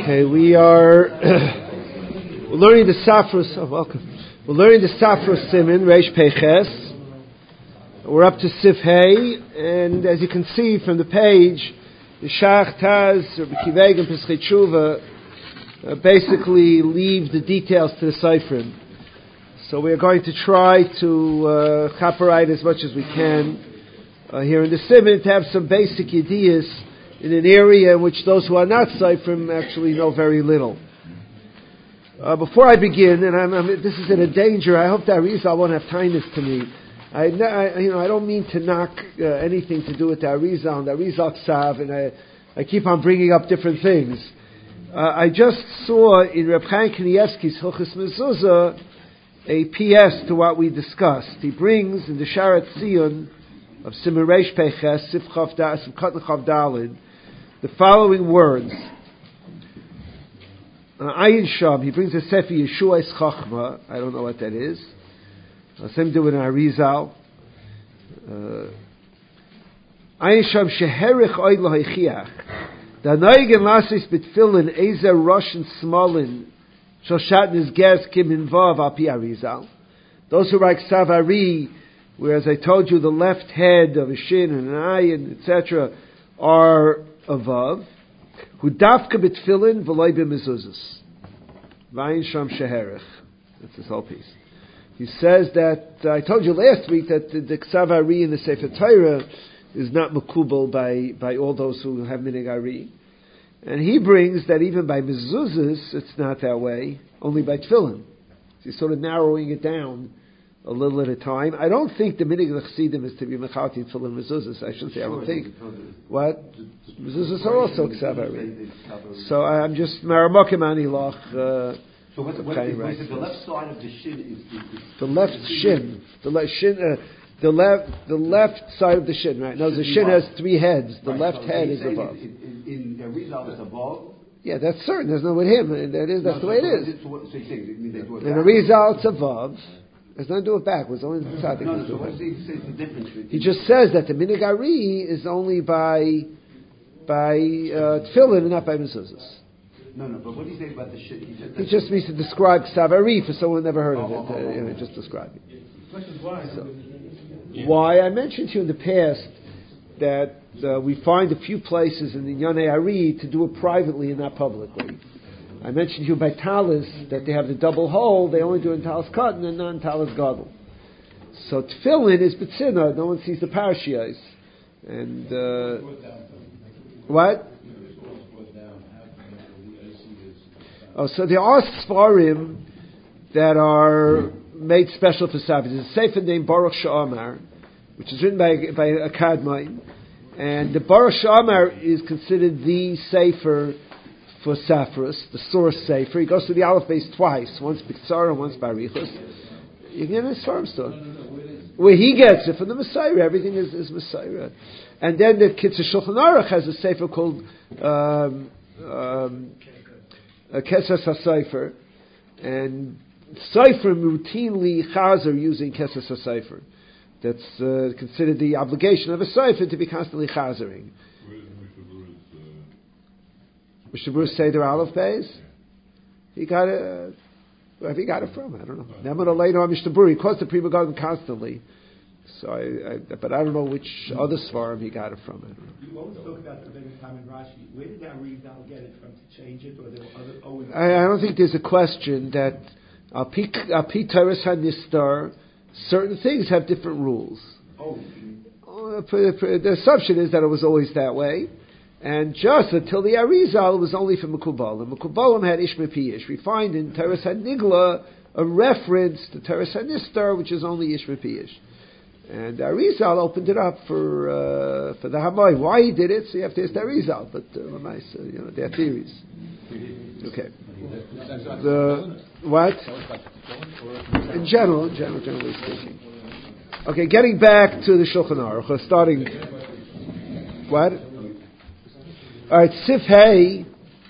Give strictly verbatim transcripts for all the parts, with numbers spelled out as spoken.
Okay, we are we're learning the Safros. Oh, welcome. We're learning the Safros Siman Reish Peches. We're up to Sif Hey, and as you can see from the page, the Shach Taz, Rabbi Kiveg, and Pesach Tshuva uh, basically leave the details to the Seifrim. So we are going to try to uh, chaperite as much as we can uh, here in the Siman to have some basic ideas in an area in which those who are not Seifrim actually know very little. Uh, before I begin, and I'm, I'm, this is in a danger, I hope that Arizal won't have kindness to me. I, I, you know, I don't mean to knock uh, anything to do with the Arizal and the Arizal Ksav, and I, I keep on bringing up different things. Uh, I just saw in Reb Chaim Kanievsky's Hilchos Mezuzah a P S to what we discussed. He brings in the Sharat Zion of Siman Reish Peches, Sif Chav Dalid, the following words. Ayin Sham, he brings a Sefer Yeshua's Chachma. I don't know what that is. I'll same do it in Arizal. Ayin Sham Sheherich Oid Lohichiach. Da Noigen Lasis Bitfilin Ezer Roshan Smolin Shoshat Nizgez Kim Invav Api Arizal. Those who write Savari, where, as I told you, the left head of a shin and an ayin, et cetera, are above. Who dafka bitfilin v'loy b'mezuzos. Vayin sham sheherich. That's this whole piece. He says that, uh, I told you last week that the, the Ksav Ari in the Sefer Torah is not makubal by, by all those who have minig Ari. And he brings that even by mezuzos, it's not that way, only by tefillin. So he's sort of narrowing it down a little at a time. I don't think the minig of the Chassidim is to be mechalti tefillin mezuzos. I shouldn't say, I don't think. What? Mezuzos are also Ksav Ari. So I'm just maramokim anilach. Uh, so what, what, is, what is it, the left side of the shin is, is, is the left shin. The left shin. Uh, the left. The left side of the shin. Right. No, the shin has three heads. The right, left so head is above. In, in, in the result is above. Yeah, that's certain. There's no with him. That is. That's no, the way so it is. So, what, so you're saying, it means they do it in the results above. There's nothing to do it backwards. Only the tzaddik. No, no, so what's the, the difference? He just says that the minig Ari is only by by uh, tefillin and not by mezuzos. No, no, but what do you say about the shit? He just, he just means to describe Ksav Ari for someone who never heard of oh, it. Oh, uh, oh, you know, oh. just describe it. Why? So, why? I mentioned to you in the past that uh, we find a few places in the Yonei Ari to do it privately and not publicly. I mentioned to you by Talis that they have the double hole, they only do it in Talis Cotton and not in Talis Gadol. So Tefillin is B'tzina, no one sees the parashiyos. And, uh, what? Oh, so there are Sfarim that are made special for Sabbath. There's a Sefer named Baruch Sha'amar, which is written by, by a Kadmai. And the Baruch Sha'amar is considered the Sefer for Safros, the source Sefer. He goes to the Aleph base twice, once B'Ktsara and once Barichos. You can get his farm store. Where he gets it from the Messiah, everything is, is Messiah. And then the Kitzur Shulchan Aruch has a Sefer called um, um, Kesas HaSefer, and Sefer routinely chazer using Kesas HaSefer. That's uh, considered the obligation of a Sefer to be constantly chazering. Mister Bruce Seder Aleph Beis? He got it. Where have he got it from? I don't know. Never later on Mister Bruce. He quotes the Pri Megadim constantly. So I, I, but I don't know which other svarim he got it from. I don't know. You always talk about the Rebbe Tam and Rashi. Where did that Rizal get it from to change it, or there were other? Always I, I don't think there's a question that Api Teres HaNistar, certain things have different rules. Oh. Uh, the assumption is that it was always that way. And just until the Arizal, it was only for Mekubalim. Mekubalim had Ish Mepiyish. We find in Teres HaNigla a reference to Teres HaNistar, which is only Ish Mepiyish. And Arizal opened it up for uh, for the Hamay. Why he did it, so you have to ask Arizal. But uh, you know, their theories. Okay. The what? In general, in general, generally speaking. Okay, getting back to the Shulchan Aruch, starting. What? All right, Sif Hey.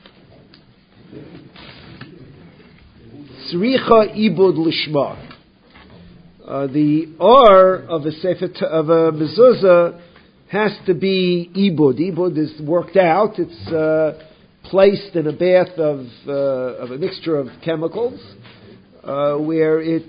Tzricha ibud lishma. Uh, the or of a sefer of a mezuzah has to be ibud. Ibud is worked out. It's uh, placed in a bath of uh, of a mixture of chemicals, uh, where it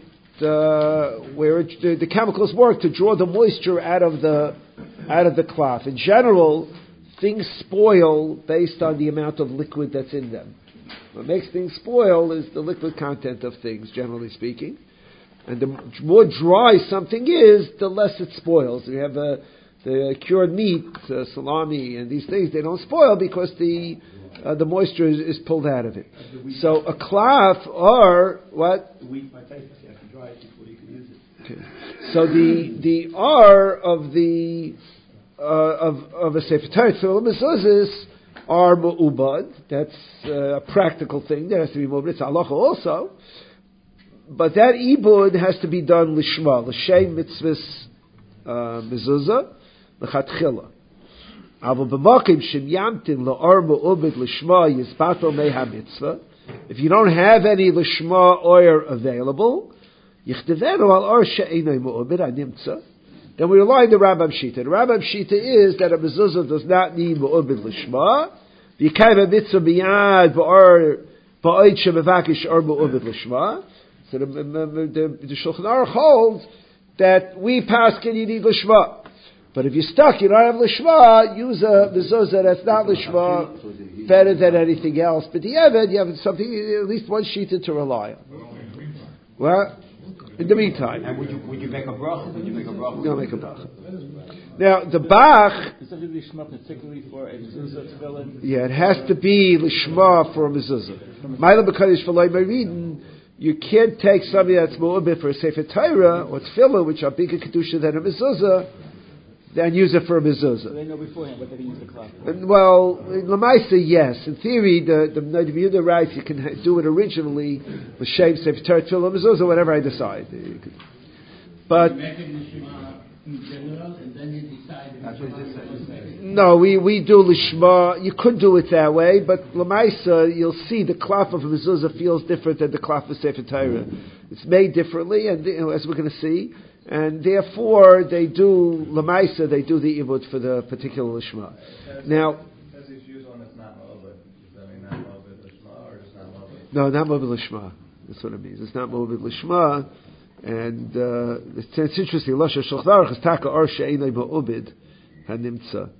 uh, where it, the, the chemicals work to draw the moisture out of the out of the cloth. In general, things spoil based on the amount of liquid that's in them. What makes things spoil is the liquid content of things, generally speaking. And the more dry something is, the less it spoils. We have uh, the cured meat, uh, salami, and these things, they don't spoil because the uh, the moisture is, is pulled out of it. So a cloth or, what? The wheat might taste like you have to dry it before you can use it. Okay. So the the R of the uh, of of a sefer Torah tefillah mezuzahs are mu'ubad. That's uh, a practical thing. There has to be mu'ubad. It's halacha also. But that ibud has to be done lishma, l'shem mitzvahs mezuzah, l'chatchila. Aval b'makim shem yamtin la'or mu'ubad lishma yizbato meha mitzvah. If you don't have any lishma oil available, yichtevenu al or she'enoi mu'ubad animtza. Then we rely on the Rambam Shita. The Rambam Shita is that a mezuzah does not need mu'ubad lishma. V'yikayv a mitzvah miyad ba'or ba'oid she'mevakish or mu'ubad lishma. So the, the, the, the Shulchan Aruch holds that we paskin you need lishma. But if you're stuck, you don't have lishma, use a mezuzah that's not lishma, better than anything else. But the Eved, you have something, at least one shita to rely on. Well, in the meantime. And would you, would you make a bracha? Would you make a bracha? You'll make a bracha. Now, the Bach... Is it lishma particularly for a mezuzah tefillin? Yeah, it has to be lishma for a mezuzah. Ma'ila b'kadosh v'loy meridin. You can't take something that's mu'ubit for a sefer Torah or tefillah, which are bigger kedusha than a mezuzah, and use it for a mezuzah. So they know beforehand what they can use the cloth. And, well, in Lamaisa, yes. In theory, the the Noda B'Yehuda writes you can ha- do it originally with shem sefer Torah, tefillah, mezuzah, whatever I decide. But no, we, we do lishma. You could do it that way, but lamaisa, you'll see the cloth of a mezuzah feels different than the cloth of sefer Torah. It's made differently, and you know, as we're going to see, and therefore they do lamaisa. They do the ibud for the particular lishma. Now, as he's used one that's not mo'ubed, does that mean not mo'ubed lishma or just not mo'ubed? No, not mo'ubed lishma. That's what it means. It's not mo'ubed lishma. And uh, it's, it's interesting. Lashon Shulchan Aruch is taka or she'enoi ba'ubid hanimtza.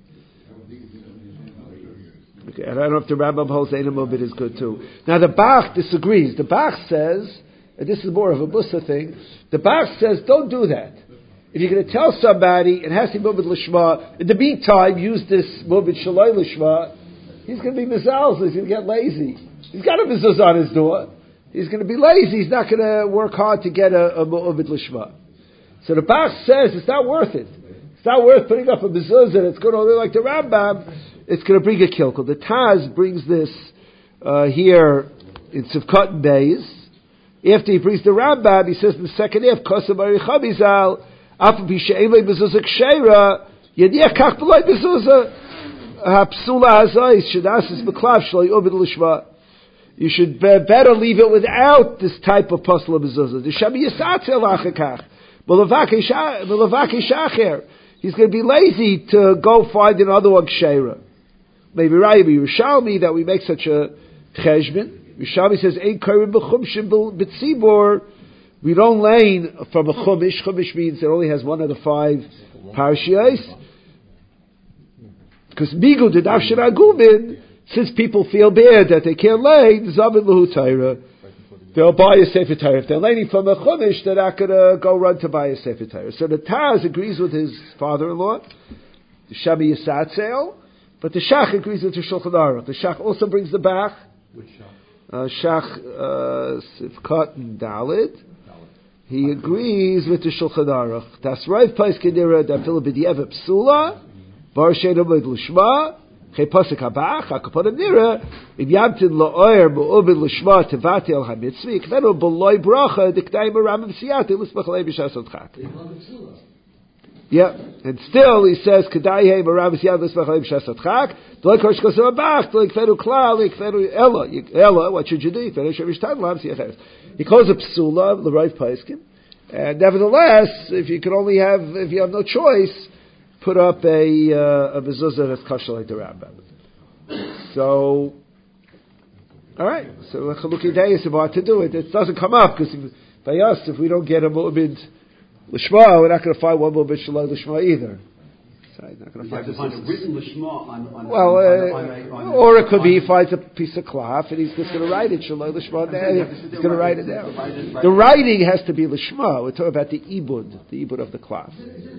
Okay, and I don't know if the Rambam holds einoi ba'ubid is good too. Now the Bach disagrees. The Bach says, and this is more of a Musa thing. The Bach says, don't do that. If you're going to tell somebody it has to be mu'ubid lishma, in the meantime use this mu'ubid shaloi lishma, he's going to be mizalz. He's going to get lazy. He's got a mezuzah on his door. He's going to be lazy. He's not going to work hard to get a, a mu'ubid lishma. So the Bach says it's not worth it. It's not worth putting up a mezuzah that's going to look like the Rambam. It's going to bring a kilkel. The Taz brings this uh, here in Sivkot Beis. After he brings the Rambam, he says in the second half, Kosam Arichabizal, Afa B'She'evei Mezuzah Ksheira, Yediach Kach B'loi Mezuzah, Hapsula Hazais, Shedasis B'klav Shloi Ubid Lishma. You should be better leave it without this type of pasla mezuzah. The Shami Yisatzel Achakach. Melavaki Shacher. He's going to be lazy to go find another one Ksheira. Maybe Rabbi Yerushalmi that we make such a cheshbon. Yerushalmi says, Ein Karim B'chumshim B'tzibor. We don't lane from a chumish. Chumish means it only has one of the five parashiyos. Because Migu did Avshin Agumin. Since people feel bad that they can't lay, Zavin Lahu Torah, they'll buy a Sefer Torah. If they're laying from a Chumash, they're not going to go run to buy a Sefer Torah. So the Taz agrees with his father-in-law, the Shami Yisatzel, but the Shach agrees with the Shulchan Aruch. The Shach also brings the Bach. Which Shach? Uh, Shach uh, Sivkot and Dalit. He agrees with the Shulchan Aruch. Das Rav Pais Kedira, da Philip B'dieva Psula, Bar Shein Omid L'Shma, Chei Pasuk Habach, HaKaponim Nira, in Yamtin La'oyer Mu'ubid L'Shma Tevati El HaMitzvi, Kvenu B'loi Bracha, Diktayim Aramim Siyati, L'Smach Lei B'Shas Otchak. Yeah, and still he says, Kedayim Aramim Siyati, L'Smach Lei B'Shas Otchak, D'loi Kosh Kosim Habach, D'loi Kvenu Klal, D'loi Kvenu Ella, Ella, what should you do? Kvenu Shevish Tan Lam Siyach. He calls it Psula, the Rav Paiskin, and nevertheless, if you can only have, if you have no choice, put up a uh, a mezuzah that's kosher like the Rambam. So All right. So Chaluki Day is about to do it. It doesn't come up because by us, if we don't get a mu'bid l'shma, we're not going to find one mu'bid shalai l'shma either. So I'm not going to find, to find a written l'shma on, on well, on, uh, on, on, on, or it could be he finds a piece of cloth and he's just going to write it shalai l'shma. He's going to write it down. The writing has to be l'shma. We're talking about the ibud, the ibud of the cloth.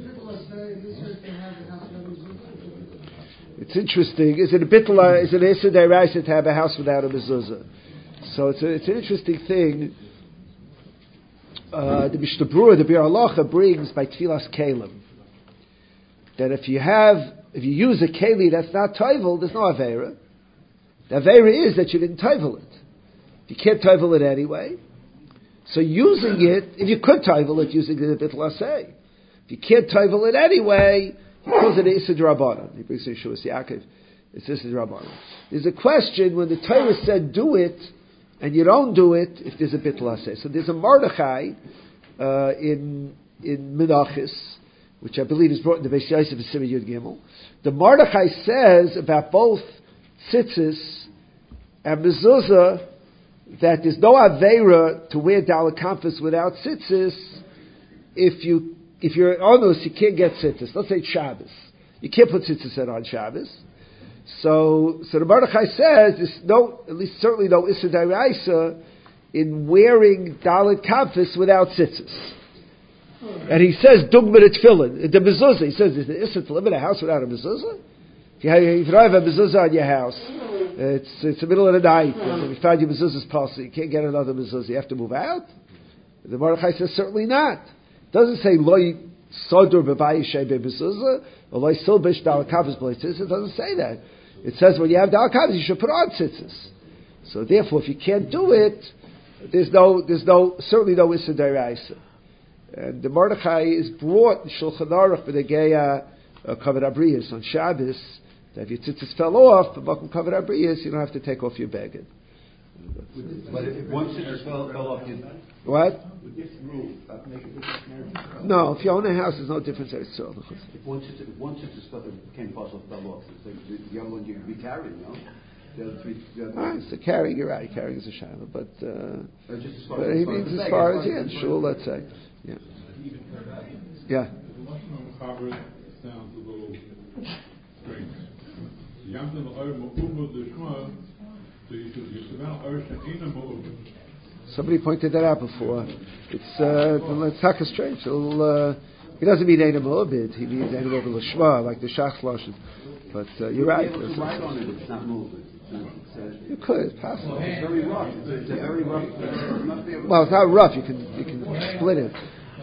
It's interesting. Is it a bitla? Is it a Issa Deraisa to have a house without a mezuzah? So it's a, it's an interesting thing. Uh, the Mishnah Berurah, the Bir Halacha brings by Tfilas Kelim that if you have, if you use a keli that's not toivel, there's no avera. The avera is that you didn't toivel it. You can't toivel it anyway. So using it, if you could toivel it, using it a bitla say. If you can't toivel it anyway, he calls it Issa D'Rabbanan. He brings it to Shuvas Yaakov. It's Issa D'Rabbanan. There's a question when the Torah said do it, and you don't do it, if there's a bittul aseh. So there's a Mordechai uh, in in Menachos, which I believe is brought in the Beis Yosef and Simon Yud Gimel. The Mordechai says about both tzitzis and mezuzah that there's no aveira to wear daled kamfas without tzitzis if you If you're onus, you can't get tzitzis. Let's say it's Shabbos. You can't put tzitzis in on Shabbos. So, so the Mordechai says there's no, at least certainly no Issa D'Oraisa in wearing daled kamfas without tzitzis. And he says dugma tefillin, the mezuzah. He says, is the Issa to live in a house without a mezuzah? If you, have, if you don't have a mezuzah on your house, it's it's the middle of the night, and you found your mezuzah's possible, you can't get another mezuzah. You have to move out. The Mordechai says certainly not. Doesn't say loy sodur bebayishay bebezuzah or loy silbish daled kamfas b'leitzis. It doesn't say that. It says when you have daled kamfas, you should put on tzitzis. So therefore, if you can't do it, there's no, there's no, certainly no issa d'oraisa. And the Mordechai is brought in Shulchan Aruch b'negeya kavod abriyos on Shabbos. That if your tzitzis fell off, but makom kavod abriyos, you don't have to take off your beged. But if once it fell, fell off, you... What? No, if you own a house, there's no difference. If once it, if once it became possible, fell off, it's like the, the other one you could be carrying, no? The other three... The other ah, it's a carrying, you're right, carrying is a shava, but... Uh, uh, just as far but as, he as means as as far as, as yeah, sure, let's say. Yeah. Yeah. Sounds a little strange. Somebody pointed that out before. It's uh, it's taka strange. Uh, he doesn't mean Eina Mo'abid. He means Eina Mo'abid L'Shma, like the Shach Lashon. But uh, you're right. It's right on it. It's not moving. You could. It's possible. It's very rough. It's a, it's a very rough. It must be a well, it's not rough. You can you can split it.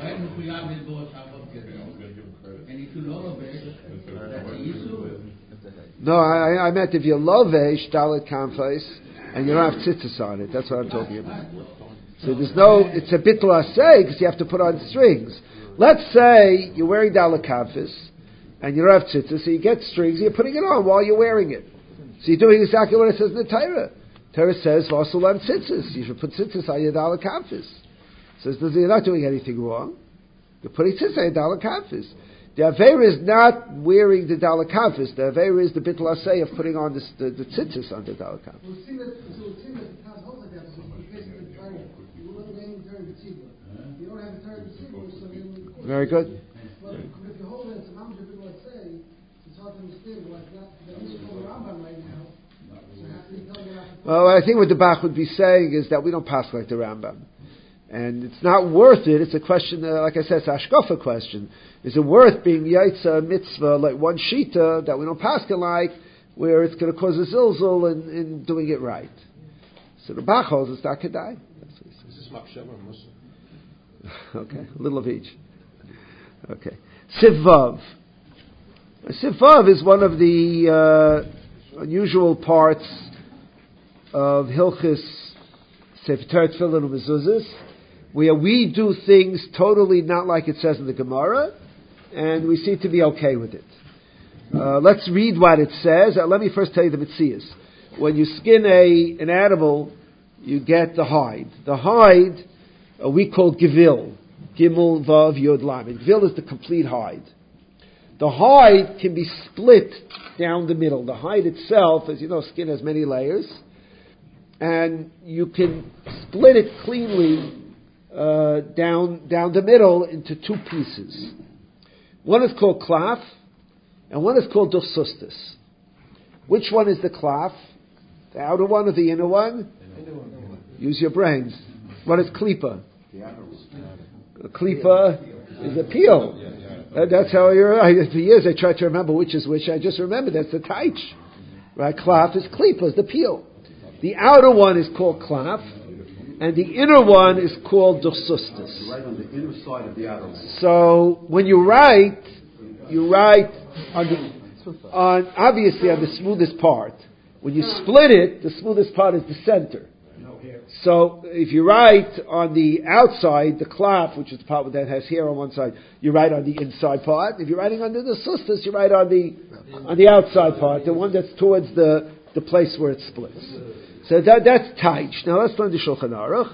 No, I, I meant if you're lovesh daled kamfos and you don't have tzitzis on it. That's what I'm talking about. So there's no, it's a bittul aseh because you have to put on strings. Let's say you're wearing daled kamfos and you don't have tzitzis, so you get strings, you're putting it on while you're wearing it. So you're doing exactly what it says in the Torah. Torah says, "V'asulam tzitzis." You should put tzitzis on your daled kamfos. So you're not doing anything wrong. You're putting tzitzis on your daled kamfos. The Aveira is not wearing the daled kamfos. The Aveira is the bittul aseh of putting on this, the, the tzitzis on the daled kamfos. We'll see that, so we'll see that the Taz holds like that, so it's basically trying, you will name the Torah B'tzibur. You don't have a Torah B'tzibur, so then... Very good. But if you hold it, it's a mamsha bittul aseh, it's hard to understand, like that, that means called the Rambam right now, so you have to be telling it out. Well, I think what the Bach would be saying is that we don't pass like the Rambam. And it's not worth it. It's a question, uh, like I said, it's a hashkafa question. Is it worth being yaitza mitzvah like one shita that we don't pass like, where it's going to cause a zilzul in, in doing it right? So the Bach holds it's not kedai. That's what he says. Is this makshava or musa? Okay, a little of each. Okay, Sivvav. Sivvav is one of the uh, unusual parts of Hilchis Sefer Torah Tefillin and Mezuzahs, where we do things totally not like it says in the Gemara, and we seem to be okay with it. Uh, let's read what it says. Uh, let me first tell you the Metzias. When you skin a an animal, you get the hide. The hide uh, we call gevil. Gimel, Vav, Yod, Lamed. Gevil is the complete hide. The hide can be split down the middle. The hide itself, as you know, skin has many layers. and you can split it cleanly uh, down down the middle into two pieces. One is called klaf, and one is called dochsustis. Which one is the klaf? The outer one or the inner one? Use your brains. What is klipa? A klipa is a peel. Uh, that's how you're. I, for years I tried to remember which is which. I just remember that's the taich. Right? Klaf is klipa, is the peel. The outer one is called klaf, and the inner one is called dochsustis. Right on the inner side of the outer one. So when you write, you write on the on obviously on the smoothest part. When you split it, the smoothest part is the center. So if you write on the outside, the klaf, which is the part that has hair on one side, you write on the inside part. If you're writing under the sustas, you write on the on the outside part, the one that's towards the, the place where it splits. So that that's taich. Now let's learn the Shulchan Aruch.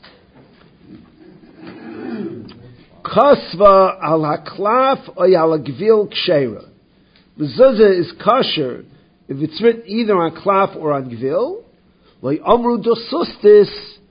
Kasva al haklaf or al gvil ksheira. Mezuzah is kosher if it's written either on klaf or on gvil. Like amru dosustis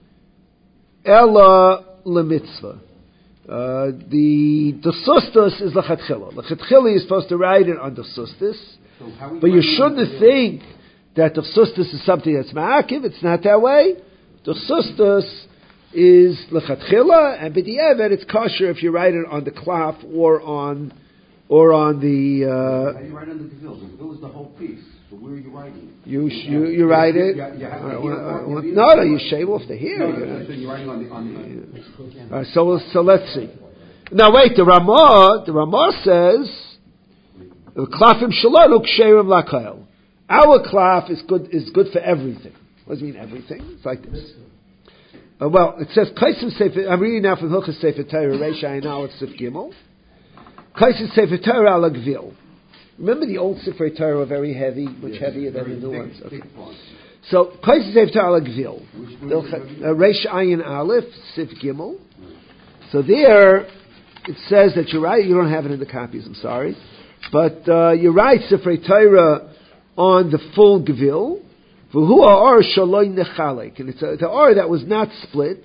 ella lemitzvah. The dosustis is lechatchila. Lechatchila is supposed to write it on dosustis, so but you shouldn't think that dosustis is something that's ma'akiv. It's not that way. Dosustis is lechatchila, and b'di'evet it's kosher if you write it on the klaf or on or on the. Uh, How do you write on the gevil? The gevil is the whole piece. So where are you writing it? You you, you write it. You, you have uh, the uh, uh, no, no, you shave off the hair. No, you no, know. so you're writing on the on the. Uh, so so let's see. Now wait, the Ramah the Ramah says klafim shalanu ksherim lakael. Our klaf is good is good for everything. What does it mean everything? It's like this. Uh, well, it says Kaisim Sefer. I'm reading now from Hilchos Sefer Torah Reish Ayin Aleph Sif Gimel. Kaisim Sefer Torah ala gvil. Remember the old Sefer Torah were very heavy, much yeah, heavier than the new ones. Okay. So Kaisim Sefer Torah ala gvil. Reish Ayin Aleph Sif Gimel. So there it says that you write. You don't have it in the copies. I'm sorry, but uh, you write Sefer Torah on the full gvil. And it's a, the R that was not split.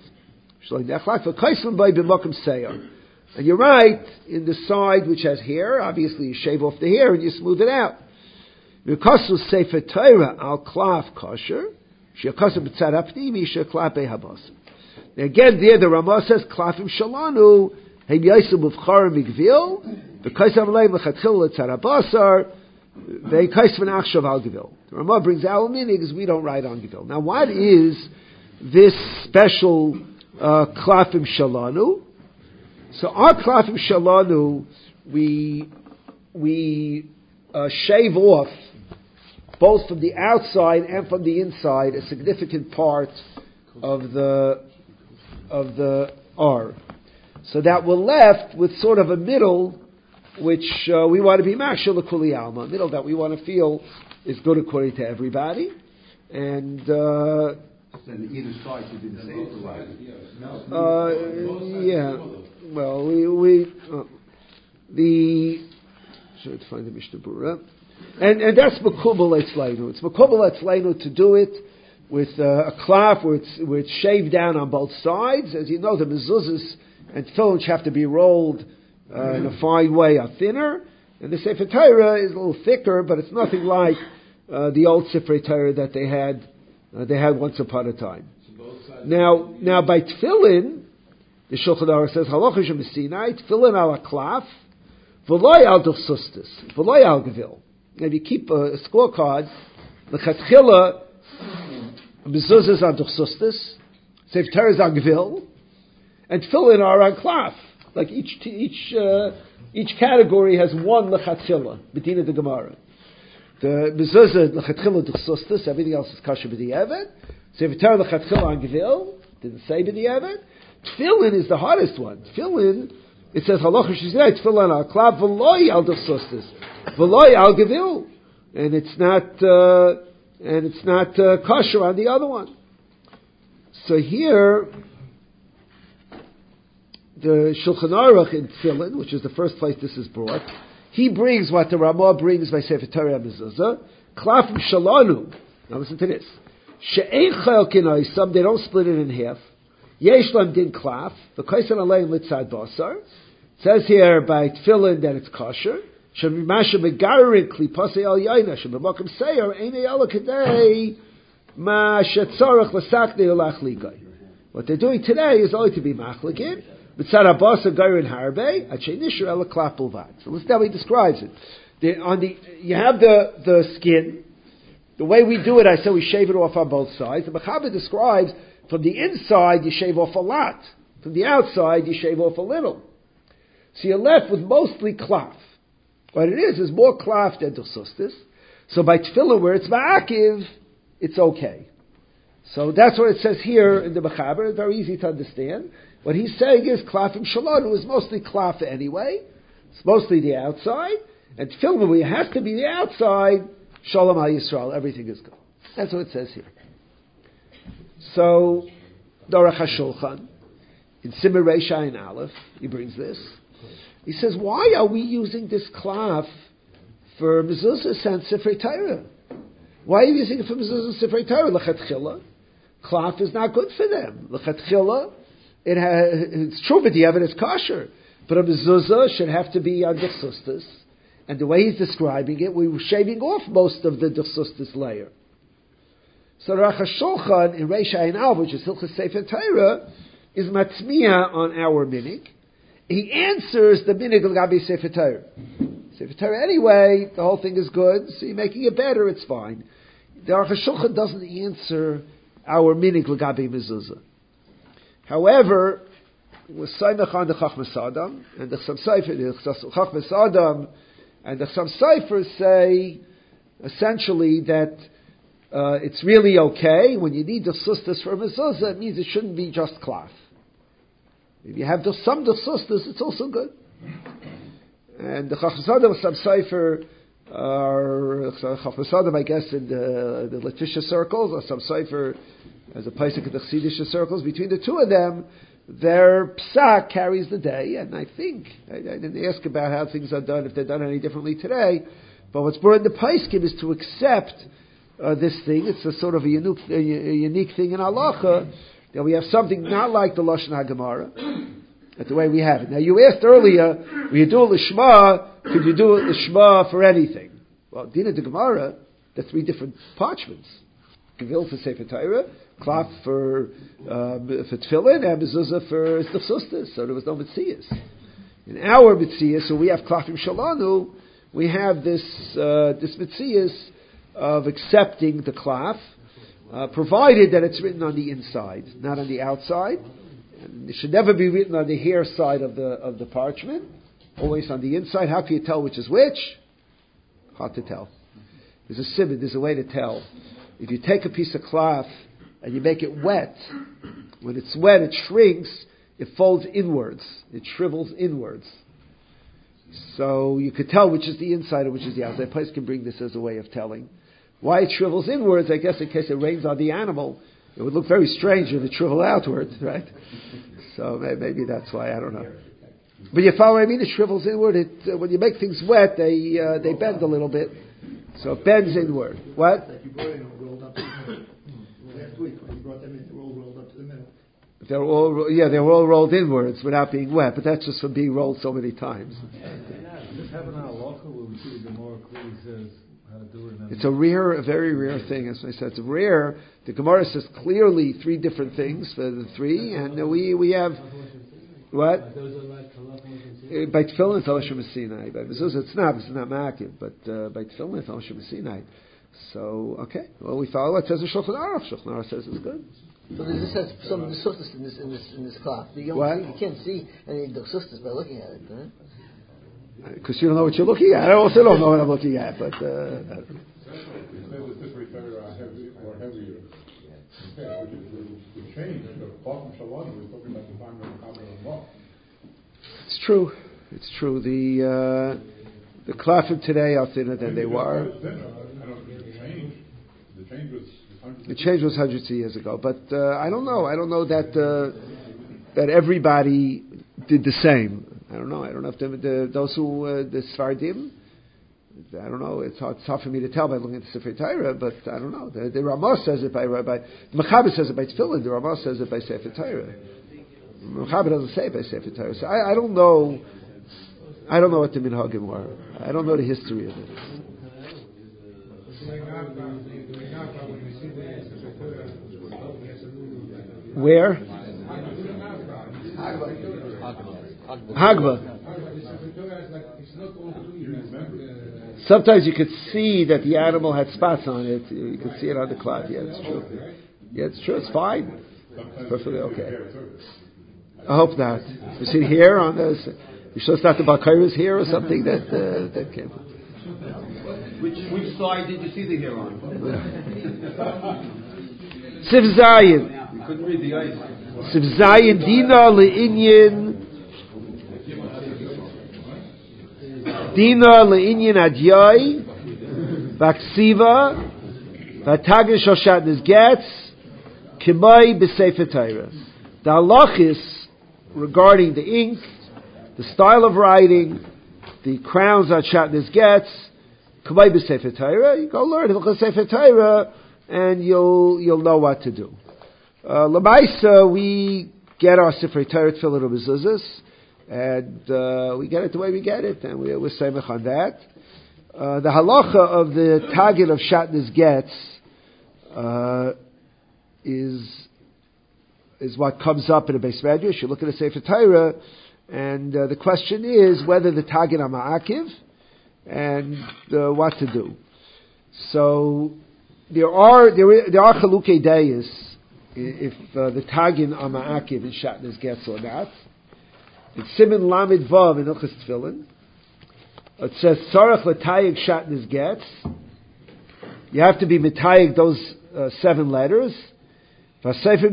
And you write in the side which has hair. Obviously, you shave off the hair and you smooth it out. Again, there the Ramah says, "Klafim shalanu heim yaisu b'vchar migvil because of leim lechatchil letzarabasar." They kaisvan achshav al gevil. The Ramah brings out meaning because we don't write on gevil. Now, what is this special uh, klafim shalanu? So our klafim shalanu, we we uh, shave off both from the outside and from the inside a significant part of the of the R, so that we're left with sort of a middle, which uh, we want to be mashal l'kuli alma, middle that we want to feel is good according to everybody, and uh, then either side should be the same. Uh, yeah, well, we we uh, the should find the Mishnah Berurah, and and that's makubal etzleinu. It's makubal etzleinu to do it with uh, a klaf where it's where it's shaved down on both sides. As you know, the mezuzahs and tefillin have to be rolled Uh, in a fine way are thinner, and the Sefer Torah is a little thicker, but it's nothing like uh, the old Sefer Torah that they had uh, they had once upon a time. Now, now by tefillin, the Shulchan Aruch says halacha shemesinai tefillin al klaf v'loy al dochsustis v'loy al gevil. If you keep a, a scorecard, lechatchila mezuzahs on dochsustis, Sefer Torah is on gevil, and tefillin are on klaf. Like each each uh, each category has one lechatchila, Bedina de Gemara. The mezuzah lechatchila d'chsustis, everything else is kasher b'di'evet. Sefer Torah lechatchila on gevil, didn't say b'di'evet. Tefillin is the hardest one. Tefillin, it says halacha shizay tefillin al klav v'loy al d'chsustis, v'loy al gevil, and it's not uh, and it's not uh, kasher on the other one. So here, the Shulchan Aruch in Tefillin, which is the first place this is brought, he brings what the Ramah brings by Sefer Torah Mezuzah, Klafim Shalanu. Now listen to this. She'ein chayil kinoisam, they don't split it in half. Yesh lam din klaf, v'koisen alein litzad basar. It says here by tefillin that it's kosher. She'mimasha megarin klipasei al yaina, she'mimakim seir, einei ala kadei, ma she'tzorach l'saknei ulach ligay. What they're doing today is only to be machlikin. Mitzad abasa gairin harbe, achei nishur ela klap ulvad. So listen how he describes it. The, on the, you have the, the skin. The way we do it, I said we shave it off on both sides. The Mechaber describes from the inside you shave off a lot. From the outside you shave off a little. So you're left with mostly klaf. What it is is more klaf than duchsustis. So by tefillah where it's ma'akiv, it's okay. So that's what it says here in the Mechaber. Very easy to understand. What he's saying is klafim shalonu is mostly klaf anyway. It's mostly the outside. And tefillah where it has to be the outside, shalom ha-Yisrael, everything is good. That's what it says here. So, Dorach HaShulchan, in Simmer Reish Ayin Aleph, he brings this. He says, why are we using this klaf for mezuzah and Sifrei Torah? Why are you using it for mezuzah and Sifrei Torah? L'chatchila, klaf is not good for them. L'chatchila, it has, it's true, but the evidence is kosher. But a mezuzah should have to be on duchsustis. And the way he's describing it, we were shaving off most of the duchsustis layer. So Dorach HaShulchan in Reish Ayin Aleph, which is Hilchos Sefer Torah, is matzmiya on our minig. He answers the minig l'gabi Sefer Torah. Sefer Torah anyway, the whole thing is good, so you're making it better, it's fine. The Dorach HaShulchan doesn't answer our minig l'gabi mezuzah. However, with Saimach on the Chachmas Adam, and the Chassam Sofer, the Chachmas Adam, and the Chassam Sofer say, essentially, that uh, it's really okay. When you need the sustas for mezuzah, it means it shouldn't be just klaf. If you have just some sustas, it's also good. And the Chachmas Adam, Chassam Sofer, are Chachmas Adam, I guess, in the, the Latisha circles, or Chassam Sofer as a Pesach in the Chassidisha circles. Between the two of them, their psak carries the day, and I think, I, I didn't ask about how things are done, if they're done any differently today, but what's brought in the Paiskim is to accept uh, this thing. It's a sort of a unique, a, a unique thing in halacha, that we have something not like the Lashon HaGemara, but the way we have it. Now you asked earlier, when you do a Lishma, could you do a Lishma for anything? Well, Dina de Gemara, the three different parchments. Gevil for Sefer Torah, klaf for um, for tefillin, and mezuzah for duchsustis. So there was no mitzias. In our mitzias, so we have klafim shalanu. We have this uh, this mitzias of accepting the klaf, uh, provided that it's written on the inside, not on the outside. And it should never be written on the hair side of the of the parchment. Always on the inside. How can you tell which is which? Hard to tell. There's a simon. There's a way to tell. If you take a piece of cloth and you make it wet, when it's wet, it shrinks, it folds inwards, it shrivels inwards. So you could tell which is the inside and which is the outside. A place can bring this as a way of telling. Why it shrivels inwards, I guess in case it rains on the animal, it would look very strange if it shriveled outwards, right? So maybe that's why, I don't know. But you follow what I mean? It shrivels inward. It, uh, when you make things wet, they uh, they bend a little bit. So it bends inward. What? Last week when you brought them in, they were all rolled up to the middle. They're all, yeah, they're all rolled inwards without being wet, but that's just from being rolled so many times. Just having a local where we see the Gemara clearly says how to do it. It's a rare, a very rare thing, as I said. It's rare. The Gemara says clearly three different things for the three, and we we have what? By tefillin, it's Hashem Sinai. By mezuzah, it's not. It's not ma'akiv, but uh, by tefillin, it's Hashem Sinai. So, okay. Well, we follow what says the Shulchan Aruch. Shulchan Aruch says it's good. So this has some duchsustis in this in this in this cloth. You, don't what? see, you can't see any duchsustis by looking at it, right? Because you don't know what you're looking at. I also don't know what I'm looking at, but. Uh, It's true. It's true. The uh, the klafim today are thinner than they were. The change was hundreds of years ago, but uh, I don't know. I don't know that uh, that everybody did the same. I don't know. I don't know if the, the, those who uh, the Sfardim, I don't know. It's hard, it's hard for me to tell by looking at the Sefer Torah, but I don't know. The, the Ramah says it by by the Mechaber says it by Tefillin. The Ramah says it by Sefer Torah. The Mechaber doesn't say it by Sefer Torah. So I, I don't know. I don't know what the minhagim were. I don't know the history of it. Where? Hagba. Sometimes you could see that the animal had spots on it. You could see it on the cloth. Yeah, it's true. Yeah, it's true. It's fine. It's perfectly okay. I hope not. You see here on this. You sure it's not the Balkairas here or something that uh, that came? Which which slide did you see the hair on? Siv Zayin. We couldn't read the ice. Siv Zayin Dina le'inyin Dina le'inyin adyai Vaksiva Vatagish Hoshat Nizgetz Kimai B'Sefer Torah. The halachis regarding the ink, the style of writing, the crowns that Shatnez gets, K'may b'Sefer Torah, you go learn Hilchos Sefer Torah, and you'll you'll know what to do. Uh, L'maisa, we get our Sefer Torah Tefillah Mezuzahs, and uh, we get it the way we get it, and we, we're samech on that. Uh, the halacha of the Tagin of Shatnez gets uh, is is what comes up in a Beis Medrash. You look at a Sefer Torah. And uh, the question is whether the Tagin are ma'akiv and uh, what to do. So there are there, there are chalukei dayis if uh, the Tagin are ma'akiv in Shatnez Getz or not. It's Siman Lamed Vav in Hilchos Tefillin. It says Tzarech l'tayig Shatnez Getz. You have to be mitayig those uh, seven letters. The Seifrim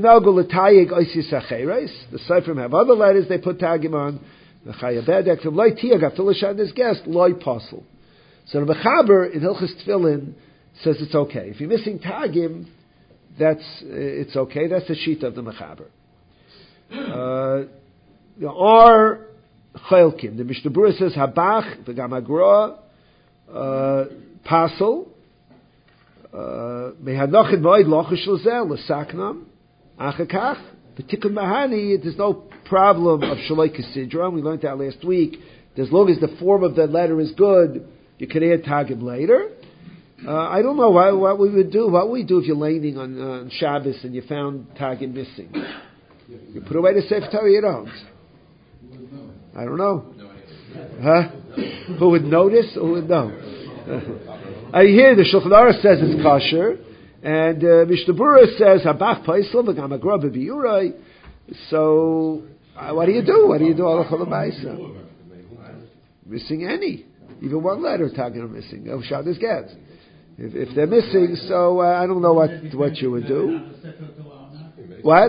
have other letters they put tagim on. The Chayabedek from Loi Tiyag after L'Shatnez Getz Loi Posel. So the Mechaber in Hilchos Tefillin says it's okay. If you're missing tagim, that's uh, it's okay. That's the sheet of the Mechaber. Uh, there are Chelkim. The Mishnah Berurah says Habach v'Gam Hagra uh, Pasel. Mehanochin moed lochish l'zel l'saknam achakach v'tikun mahani. There's no problem of shaloi kisidron. We learned that last week. As long as the form of the letter is good, you can add tagim later. Uh, I don't know what, what we would do. What would we do if you're laning on, uh, on Shabbos and you found tagim missing? You put away the Sefer Torah. You don't. I don't know. Huh? Who would notice? Who would know? I hear the Shulchan Aruch says it's kosher, and uh, Mishnah Berurah says Habach Paisel v'Gam Hagra b'Biurai. So uh, what do you do? What do you do? Halacha l'maisa. Missing any, even one letter. Talking of missing. Oh, Shatnez Getz. If, if they're missing, so uh, I don't know what what you would do. What?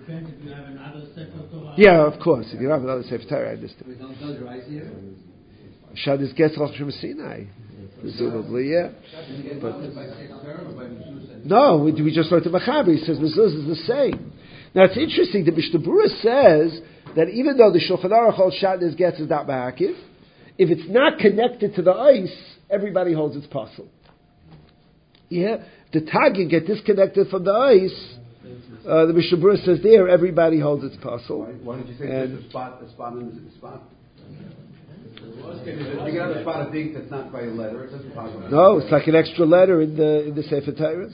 Yeah, of course. If you have another Sefer Torah, I understand. Shatnez Getz Rosh Sinai. Presumably, yeah. But, no, we, we just learned the Mechaber. He says Mezuzah is the same. Now it's interesting. The Mishnah Berurah says that even though the Shulchan Aruch holds Shatnez Getz is not ma'akiv, if it's not connected to the ice, everybody holds its puzzle. Yeah, the Tagin get disconnected from the ice. Uh, the Mishnah Berurah says there everybody holds its puzzle. Why, why don't you say there's a spot, a spot in the spot? You got a spot of ink that's not by a letter. It doesn't talk about. No, it's like an extra letter in the in the Sefer Torah.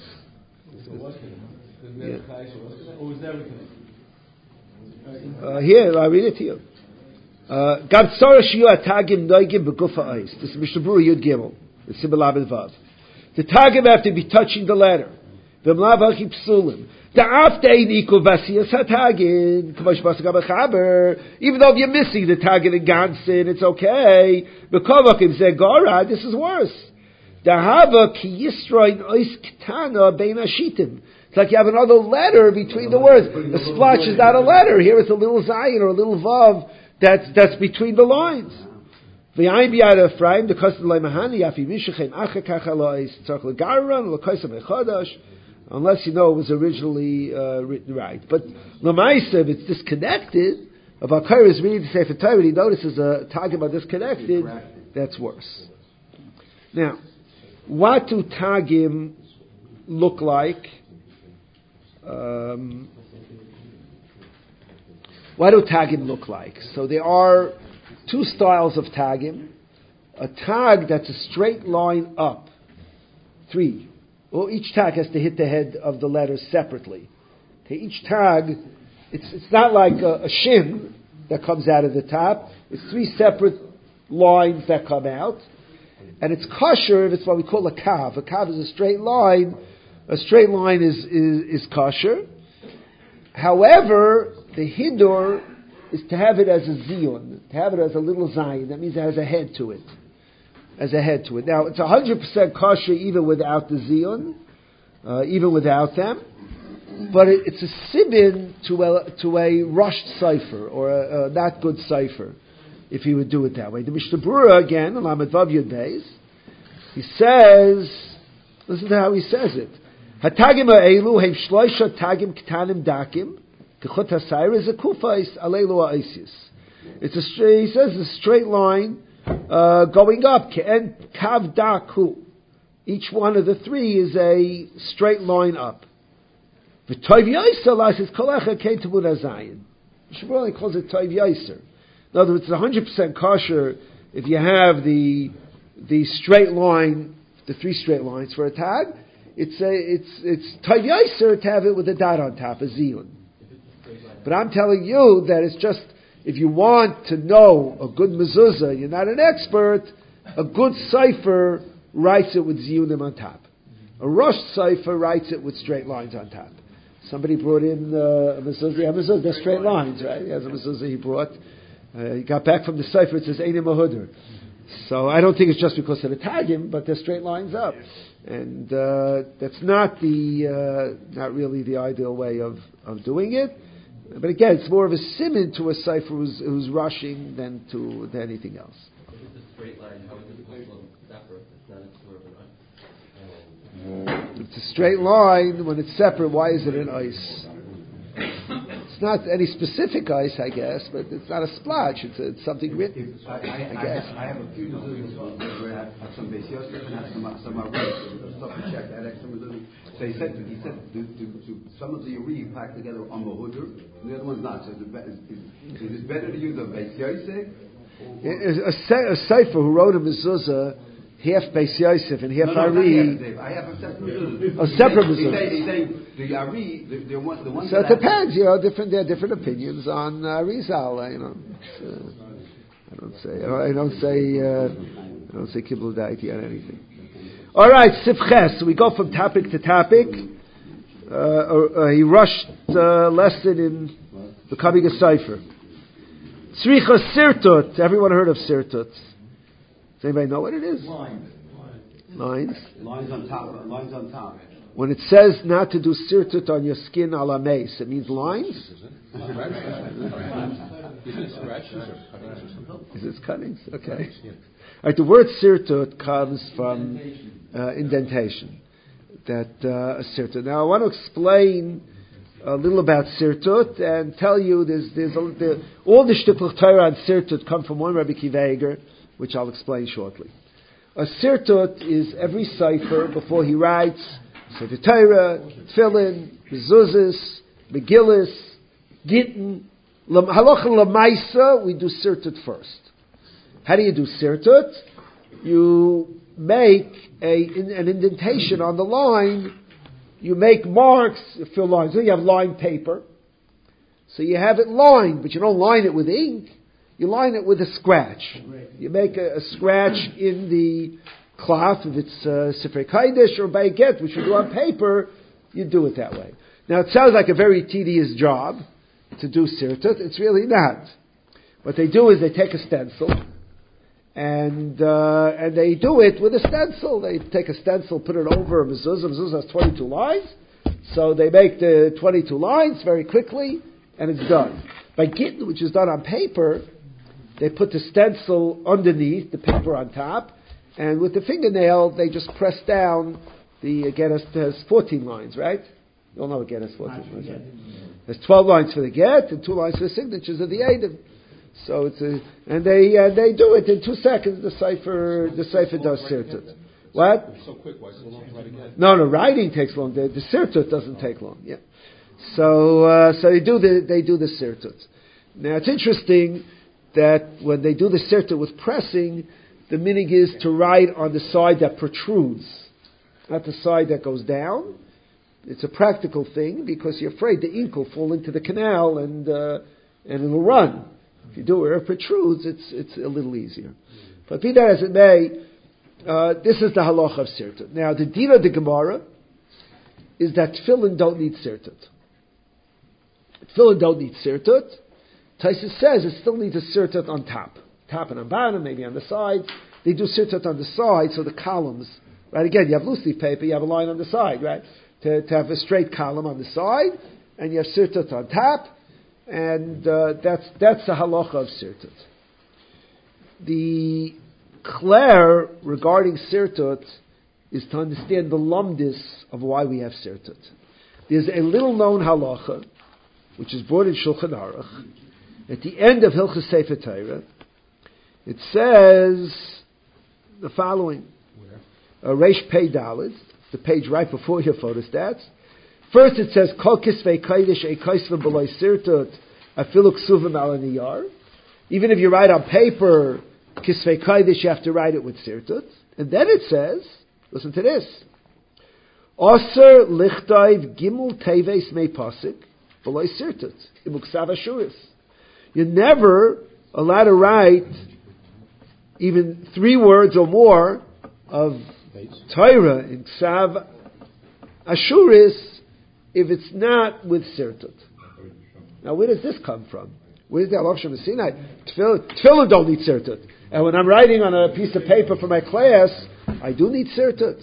Yeah. Uh, here, I'll read it to you. Gab tzara shiyu atagim noigim begufa eis. This is Mishnah Berurah Yud Gimel. It's Siman Lamed Vav. The tagim have to be touching the letter. V'mlav haki psulim. Even though if you're missing the tagin and gansin, it's okay. This is worse. It's like you have another letter between the words. A splotch is not a letter. Here it's a little zayin or a little vav that's that's between the lines. Unless you know it was originally uh, written right. But l'maisa, if it's disconnected, if Akira is reading the Sefer Torah and he notices a tagim are disconnected, that's worse. Now, what do tagim look like? Um, what do tagim look like? So there are two styles of tagim. A tag that's a straight line up. Three. Well, each tag has to hit the head of the letter separately. Okay, each tag, it's it's not like a, a shin that comes out of the top. It's three separate lines that come out. And it's kosher if it's what we call a kav. A kav is a straight line. A straight line is, is, is kosher. However, the hidur is to have it as a zion, to have it as a little zayin. That means it has a head to it. As a head to it. Now, it's one hundred percent kosher even without the zion, uh, even without them. But it, it's a sibin to a, to a rushed cipher, or a, a not good cipher, if he would do it that way. The Mishnah Berurah, again, Lamed Vav Yud Beis, he says, listen to how he says it. Hatagim ha'elu heim shloisha tagim ketanim dakim, kechot ha'sayr is a kufais aleilu ha'aisis. It's a straight, he says, a straight line uh, going up, ke'en kav daku. Each one of the three is a straight line up. V'toiv yaiser lasis kolecha kei tebud hazayin. Shmuel calls it toiv yaiser. In other words, it's one hundred percent kosher if you have the the straight line, the three straight lines for a tag. It's a, it's it's toiv yaiser to have it with a dot on top, a ziyun. But I'm telling you that it's just, if you want to know a good mezuzah, you're not an expert, a good cipher writes it with ziyunim on top. A rush cipher writes it with straight lines on top. Somebody brought in uh, a mezuzah, yeah, mezuzah, they're straight lines, right? He has a mezuzah he brought. Uh, he got back from the cipher, it says Einim Ahudur. So I don't think it's just because of the tagim, but they're straight lines up. And uh, that's not the, uh, not really the ideal way of, of doing it. But again, it's more of a siman to a cipher who's, who's rushing than to than anything else. If it's a straight line, how is it possible separate? It's not a swerve line. If it's a straight line, when it's separate, why is it an ice? It's not any specific ice, I guess, but it's not a splash. It's, a, it's something written, I, I, I I, guess. have, I have a few mezuzahs where I have some Beis Yosef and have some some Arei, stuff to check. I have some mezuzahs. So he said, he said, to, to, to some of the Uri packed together on Mahudur, and the other one's not. So is it, be, is, is, is it better to use a Beis Yosef? A, a sefer who wrote a mezuzah, half Beis Yosef and half no, no, Ari. I have a separate mezuzah. A separate He's mezuzah. saying, he's saying the Ari, the, the one, the one. So it depends, you know. Different, there are different opinions on uh, Rizal. You know, uh, I don't say, I don't say, uh, I don't say kibbul daiti on anything. All right, Sifches. So we go from topic to topic. Uh, uh, he rushed uh, lesson in becoming a cipher. Tzricha sirtut. Everyone heard of sirtut? Does anybody know what it is? Lines. Lines. Lines on top. Lines on top. When it says not to do sirtut on your skin a la mace, it means lines? Is it cuttings? Okay. All right, the word sirtut comes from uh, indentation. That uh, a sirtut. Now I want to explain a little about sirtut and tell you there's there's a, there, all the shtiklach Torah on sirtut come from one Rabbi Akiva Eiger, which I'll explain shortly. A sirtut is every cipher before he writes Sefer Torah, Tefillin, Mezuzos, Megillas, Gittin, Halacha L'Maisa. We do sirtut first. How do you do sirtut? You make a an indentation on the line. You make marks, you fill lines. So you have lined paper. So you have it lined, but you don't line it with ink. You line it with a scratch. You make a, a scratch in the cloth, if it's uh, Sifrei Kodesh or by a get, which you do on paper, you do it that way. Now it sounds like a very tedious job to do sirtut. It's really not. What they do is they take a stencil, and uh, and they do it with a stencil. They take a stencil, put it over a mezuzah. Mezuzah has twenty-two lines, so they make the twenty-two lines very quickly, and it's done. By Gittin, which is done on paper, they put the stencil underneath, the paper on top, and with the fingernail, they just press down the, get us, has fourteen lines, right? You all know what get has fourteen lines, right? There's twelve lines for the get, and two lines for the signatures of the Eidim. So it's a, and they, uh, they do it in two seconds, the cipher, the cipher does sirtut. What? It's so quick, why is it so long to write again? No, no, writing takes long. The, the sirtut doesn't take long. Yeah. So, uh, so they do the they do the sirtut. Now it's interesting that when they do the sirtut with pressing, the minig is to write on the side that protrudes, not the side that goes down. It's a practical thing because you're afraid the ink will fall into the canal and uh, and it'll run. If you do it where it protrudes, it's it's a little easier. But be that as it may, uh, this is the halacha of sirtut. Now the din of the Gemara is that tefillin don't need sirtut. Tefillin don't need sirtut. Taisus says it still needs a sirtut on top. Top and on bottom, maybe on the sides. They do sirtut on the side, so the columns, right? Again, you have loose leaf paper, you have a line on the side, right? To, to have a straight column on the side, and you have sirtut on top, and uh, that's that's the halacha of sirtut. The clair regarding sirtut is to understand the lumdis of why we have sirtut. There's a little known halacha, which is brought in Shulchan Aruch. At the end of Hilchos Sefer Torah, it says the following: uh, Reish Pei Daled, the page right before your photostats. First, it says Kol Kisvei Kodesh Eikaisvim B'Loi Sirtut Afilu Ksuvim Al Niyar. Even if you write on paper Kisvei Kodesh, you have to write it with Sirtut. And then it says, listen to this: Oser Lichtaiv Gimel Teves Mei Pasik B'Loi Sirtut Imuksav Ashuris. You're never allowed to write even three words or more of Torah in Ksav Ashuris if it's not with Sirtut. Now, where does this come from? Where's the Halacha from Sinai? Tefillin don't need Sirtut. And when I'm writing on a piece of paper for my class, I do need Sirtut.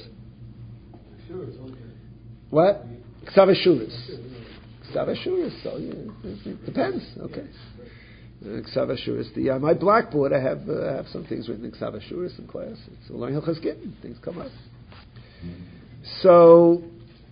What? Ksav Ashuris. Ksav Ashuris. So, yeah, it depends. Okay. Ksav Ashuris. The, uh, my blackboard, I have uh, have some things written in Ksav Ashuris in class. It's a learning Hilchos Gittin. Things come up. So,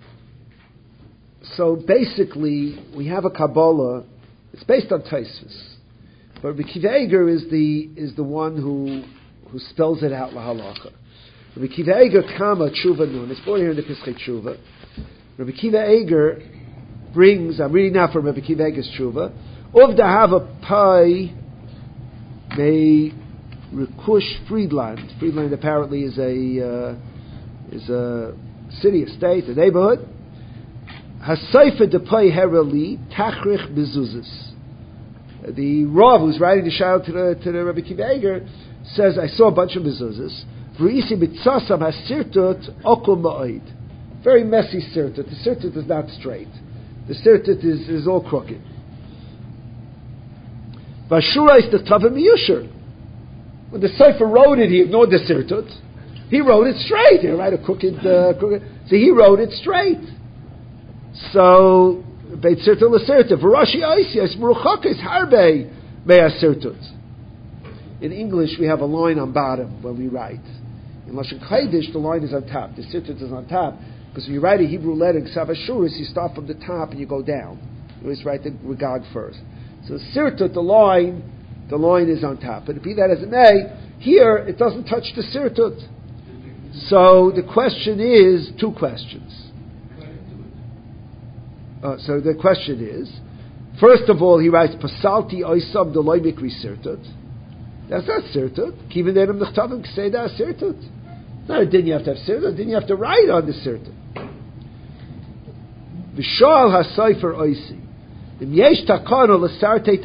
so basically, we have a Kabbalah. It's based on Tosfos, but Rabbi Kiva Eger is the is the one who who spells it out lahalacha. Rabbi Kiva Eger kama tshuva nun. It's brought here in the Pischei Tshuva. Rabbi Kiva Eger brings. I'm reading now from Rabbi Kiva Eger's tshuva. Of the Hava Pai, may Rikush Friedland. Friedland apparently is a uh, is a city, a state, a neighborhood. Hasayfa de Pai Herali Tachrich Bezuzis. The Rav who's writing the shout to the to the Rabbi Kiva Eger says, I saw a bunch of mezuzahs. V'isi b'tzasam hasirtut okum ma'id. Very messy sirtut. The sirtut is not straight. The sirtut is is all crooked. Vashura is the Tavim Yusher. When the Sefer wrote it, he ignored the Sirtut. He wrote it straight. He wrote a crooked, uh, crooked. So he wrote it straight. So Beit Sirtut LeSirtut. V'Rashi Oisias Meruchakis Harbe Mea Sirtut. In English, we have a line on bottom when we write. In Lashon Kodesh, the line is on top. The Sirtut is on top because when you write a Hebrew letter in Ksav Ashuris, you start from the top and you go down. You always write the Regag first. So Sirtut, the line, the line is on top. But be that as it may, here it doesn't touch the Sirtut. So the question is, two questions. Uh, so the question is, first of all, he writes, Pasalti oisam deloy mikri Sirtut. That's not Sirtut. Kivin denim nechtavim kseda Sirtut. It's not a din you have to have Sirtut, din you have to write on the Sirtut. V'shal ha-seifer oisi. You hear what he's going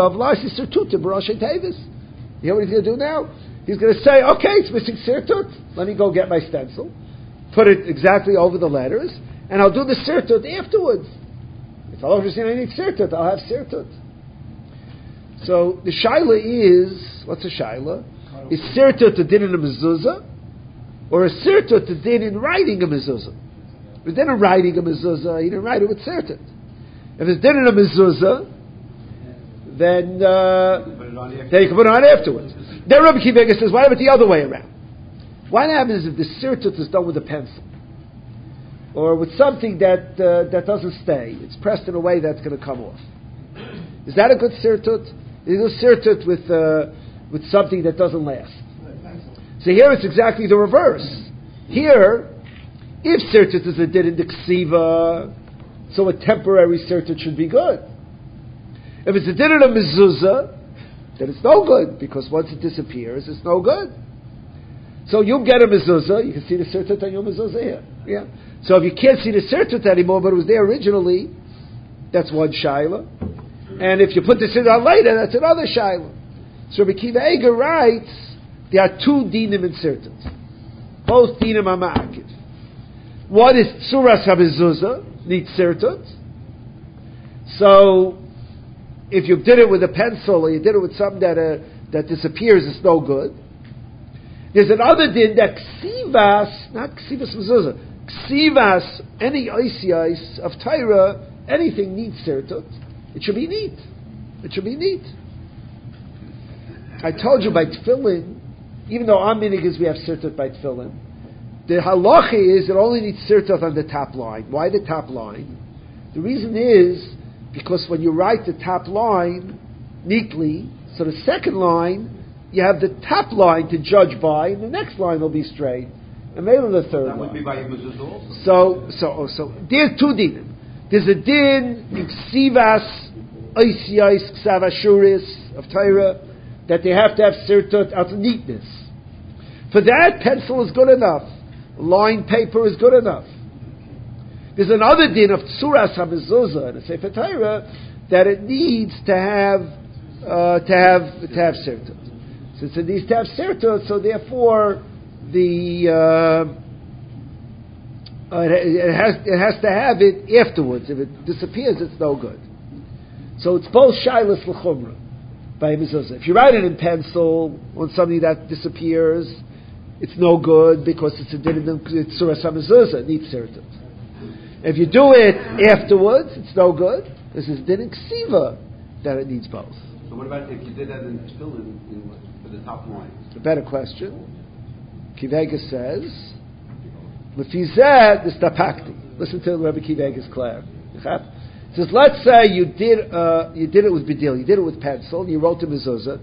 to do now? He's going to say, okay, it's missing sirtut. Let me go get my stencil, put it exactly over the letters, and I'll do the sirtut afterwards. If I'll understand I need sirtut, I'll have sirtut. So the shaila is, what's a shaila? Is sirtut the din in a mezuzah, or a sirtut the din in writing a mezuzah? The din in writing a mezuzah, he didn't write it with sirtut. If it's din in a mezuzah, then uh, then you can put it on afterwards. Then Rabbi Kiva Eger says, why about the other way around? What happens if the sirtut is done with a pencil? Or with something that uh, that doesn't stay? It's pressed in a way that's going to come off. Is that a good sirtut? Is a sirtut with, uh, with something that doesn't last? So here it's exactly the reverse. Here, if Sirtut is a din in the Ksiva, so a temporary Sirtut should be good. If it's a din in a Mezuzah, then it's no good, because once it disappears, it's no good. So you get a Mezuzah, you can see the Sirtut on your Mezuzah here. Yeah. So if you can't see the Sirtut anymore, but it was there originally, that's one Shaila. And if you put the Sirtut on later, that's another Shaila. So Rabbi Akiva Eiger writes, there are two dinim in Sirtut. Both dinim are ma'akiv. One is Tzuras HaMezuzah, needs Sirtut. So, if you did it with a pencil, or you did it with something that uh, that disappears, it's no good. There's another din that Ksivas, not Ksivas Mezuzah, Ksivas, any ice of Torah, anything needs Sirtut. It should be neat. It should be neat. I told you by Tefillin, even though our minig is we have Sirtut by Tefillin, the halacha is it only needs Sirtut on the top line. Why the top line? The reason is because when you write the top line neatly, so the second line, you have the top line to judge by, and the next line will be straight, and maybe the third That would line. be by Mezuzah also. So, so, so there's two dinim. There's a din in Ksivas, Oisiyais, Ksavashuris of Torah, that they have to have Sirtut out of neatness. For that, pencil is good enough. Line paper is good enough. There's another din of Tzuras HaMezuzah in the Sefer Torah that it needs to have uh, to have to have Sirtut. Since it needs to have Sirtut, so therefore the uh, uh, it, it has it has to have it afterwards. If it disappears, it's no good. So it's both Shailas L'chumra by Mezuzah. If you write it in pencil on something that disappears, it's no good because it's a din in Tzuras HaMezuzah. It needs Sirtut. If you do it afterwards, it's no good. This is din in Ksiva that it needs both. So what about if you did that in Tefillin in, for the top line? A better question. Kivega says, Lefizeh distapakti. Listen to Rabbi Kivega's clear. It says, let's say you did uh, you did it with bedil, you did it with pencil, and you wrote the mezuzah,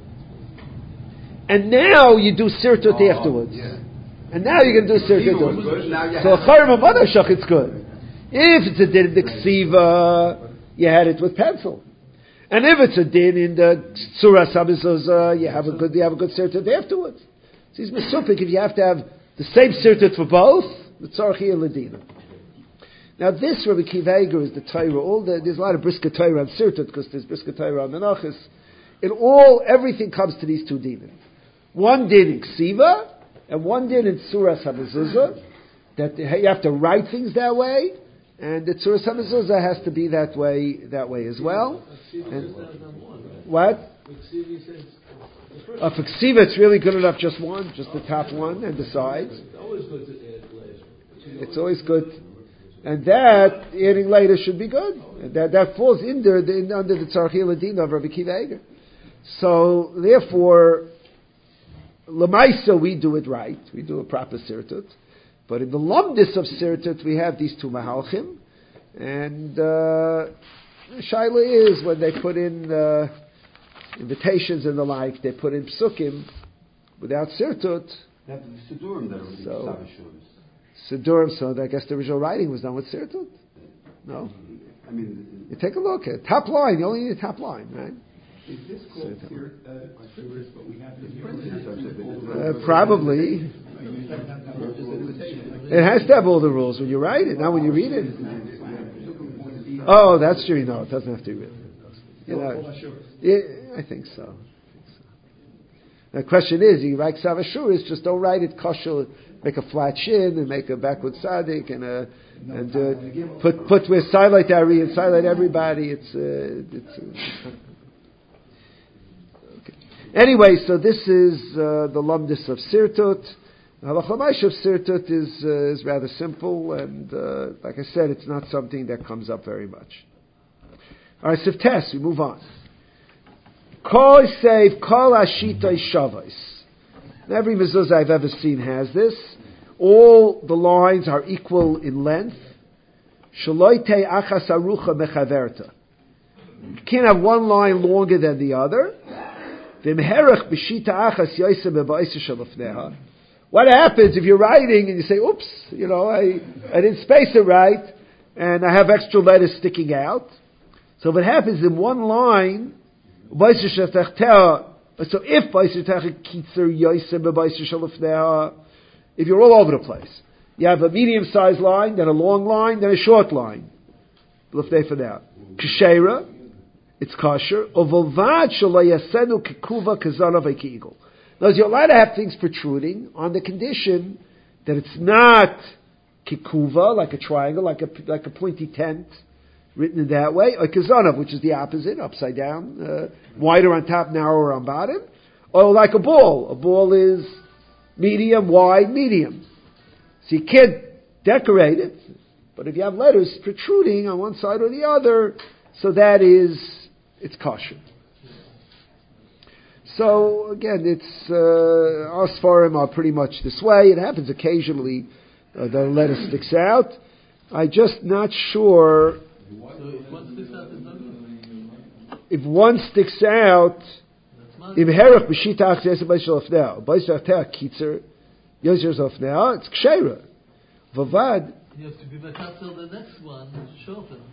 and now you do sirtut Oh, afterwards. yeah. And now you're going to do Ksiva sirtut. was good, now you So have- chayrim amadashach, it's good. If it's a din in the ksiva, you had it with pencil. And if it's a din in the Tzuras HaMezuzah, you have a good, you have a good sirtut afterwards. So he's misupik if you have to have the same sirtut for both, the tzarchi and ledina. Now this Rabbi Akiva Eiger is the Torah. All the, there's a lot of brisker Torah on sirtut because there's brisker Torah on menachos. In all, everything comes to these two dinim. One din in ksiva and one din in Tzuras HaMezuzah. That you have to write things that way. And the Tzuras HaMezuzah has to be that way, that way as well. And, what? Uh, for Ksiva, it's really good enough just one, just the top one and the sides. It's always good. And that, adding later, should be good. And that, that falls under the, in, under the Tzarchi Ladina of Rabbi Akiva Eiger. So, therefore, Lamaisa, we do it right. We do a proper sirtut. But in the lumdis of Sirtut, we have these two mahalchim. And uh, Shaila is, when they put in uh, invitations and the like, they put in psukim without Sirtut. They have the Sidurim that are So- so, Sidurim, so I guess the original writing was done with Sirtut. No? I mean, You take a look at top line, you only need a top line, right? Is this called here, uh, Shuris, what we have in here? Uh, probably. It has to have all the rules when you write it, not when you read it. Oh, that's true. No, it doesn't have to be written. You know, yeah, I think so. I think so. The question is, you write Savashuris, just don't write it kosher, make a flat shin and make a backward tzaddik and a, and uh, put put where silent Ari and silent everybody. It's uh, it's. Uh, okay. Anyway, so this is uh, the lumdis of Sirtut. Halachamash of Sirtut is uh, is rather simple, and uh, like I said, it's not something that comes up very much. All right, Siftes, we move on. Kol save kol ashita shavos. Every mezuzah I've ever seen has this. All the lines are equal in length. Shaloite achas arucha mechaverta. You can't have one line longer than the other. V'mherach b'shita achas yosem b'ba'isa shalafneha. What happens if you're writing and you say, oops, you know, I, I didn't space it right, and I have extra letters sticking out. So what happens in one line, so if if you're all over the place, you have a medium-sized line, then a long line, then a short line. Kshera, it's kosher. Now, you're allowed to have things protruding on the condition that it's not kikuva, like a triangle, like a like a pointy tent, written in that way, or kazanav, which is the opposite, upside down, uh, wider on top, narrower on bottom, or like a ball. A ball is medium, wide, medium. So you can't decorate it, but if you have letters protruding on one side or the other, so that is, it's kosher. So again, it's uh, our Sfarim are pretty much this way. It happens occasionally uh, that a letter sticks out. I'm just not sure. If one sticks out, if herach b'shitach zeh b'shel afnei, b'shel afnei kitzer yoser afnei, it's kshera. Vavad. You have to be mekatzil the next one, shorten.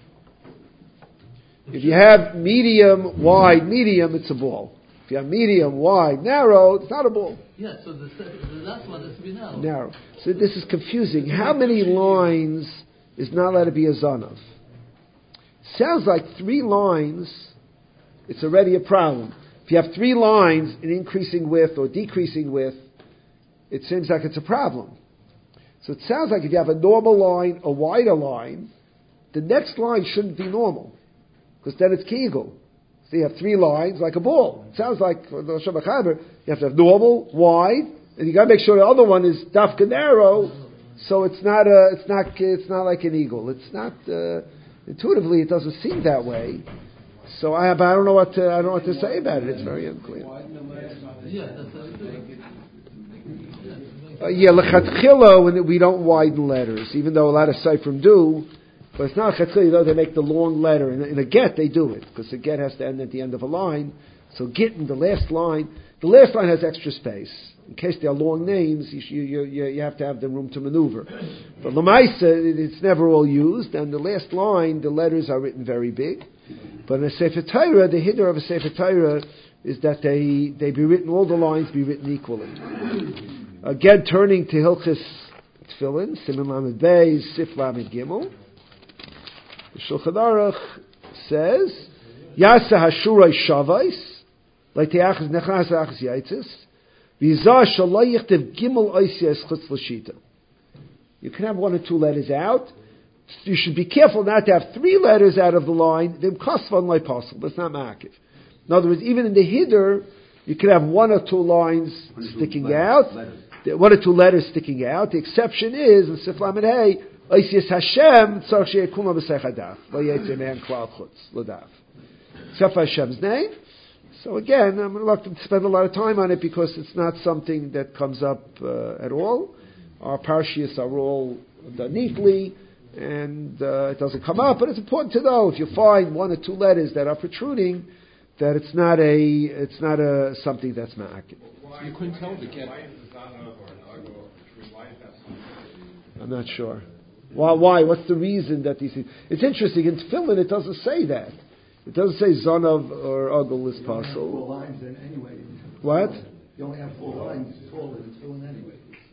If you have medium, wide, medium, it's a ball. If you have medium, wide, narrow, it's not a ball. Yeah, so the, second, the last one has to be narrow. Narrow. So this is confusing. How many lines is not allowed to be a zanav? Sounds like three lines, it's already a problem. If you have three lines in increasing width or decreasing width, it seems like it's a problem. So it sounds like if you have a normal line, a wider line, the next line shouldn't be normal, because then it's kegel. So you have three lines like a ball. It sounds like for the Rosh Hashanah, you have to have normal, wide, and you got to make sure the other one is dafka narrow. So it's not a, it's not, it's not like an eagle. It's not uh, intuitively, it doesn't seem that way. So I, but I don't know what to, I don't know what to say about it. It's very unclear. Yeah, that's what it is. Uh, yeah, lechatchila, when we don't widen letters, even though a lot of Seifrim do. But it's not lechatchila, you know, they make the long letter. In, in a get, they do it, because the get has to end at the end of a line. So get in the last line, the last line has extra space. In case they are long names, you, you, you, you have to have the room to maneuver. But Lamaisa, it's never all used, and the last line, the letters are written very big. But in a Sefer Torah, the hinder of a Sefer Torah is that they, they be written, all the lines be written equally. Again, turning to Hilchis Tefillin, Siman Lamed Beis, Sif Lamed Gimel. The Shulchan Aruch says, Yasa Hashurai Shavais, Leiteachas Nechas Achas Yaitzis, V'izah Shalai Yichtiv Gimel Oisias Chutz L'Shita. You can have one or two letters out. You should be careful not to have three letters out of the line. Them kasvan like possible. That's not ma'akiv. In other words, even in the hider, you can have one or two lines sticking letters, out, letters. one or two letters sticking out. The exception is in Sif Lamed Hey, Oisias Hashem tzarich she'yeh kuma b'seich hadaf, lo yetze me'en klal chutz l'daf. Except for Hashem's name. So again, I'm reluctant to spend a lot of time on it because it's not something that comes up uh, at all. Our parshias are all done neatly, and uh, it doesn't come up. But it's important to know if you find one or two letters that are protruding, that it's not a it's not a something that's ma'akid. So you couldn't tell the get. I'm not sure. Why? Why? What's the reason that these things? It's interesting. In Tefillin, it doesn't say that. It doesn't say Zonav or Ugl is possible. Four lines then anyway. What? You only have four lines taller than Tefillin anyway.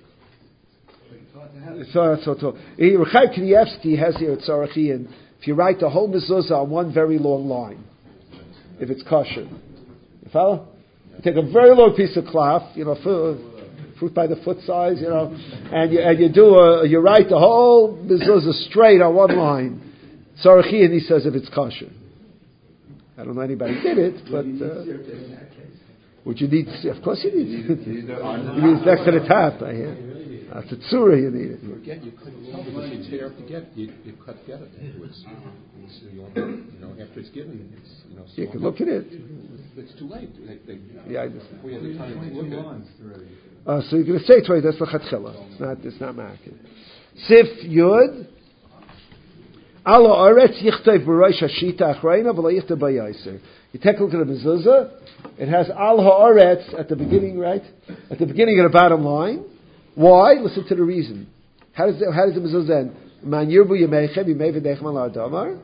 It's not so tall. Rechaim Knievsky has here at Tzarachian, if you write the whole mezuzah on one very long line, if it's kosher. You follow? You take a very long piece of cloth, you know, fruit by the foot size, you know, and you, and you do a, you write the whole mezuzah straight on one line. Tzarachian, he says, if it's kosher. I don't know anybody did it, but uh, would you need? Of course, you need. You need it next to the top. I hear. That's a tzura you need it. Again, you couldn't tell because you tear up the get, you, you cut get it. It's, it's, you know, after it's given, it's, you know. So you can look at it. It's too late. They, they, yeah, I just. We had the time to look at it. Uh, so you're going to say twenty. That's lechatchila. It's not. It's not ma'akid. Sif yud. Ala aretz yichtayv b'rosh hashita achrayna v'lo yichtayv b'yaser. You take a look at the mezuzah. It has al haaretz at the beginning, right? At the beginning of the bottom line. Why? Listen to the reason. How does the, how does the mezuzah end? Man yirbu yemechem yimei v'dechem al adamar.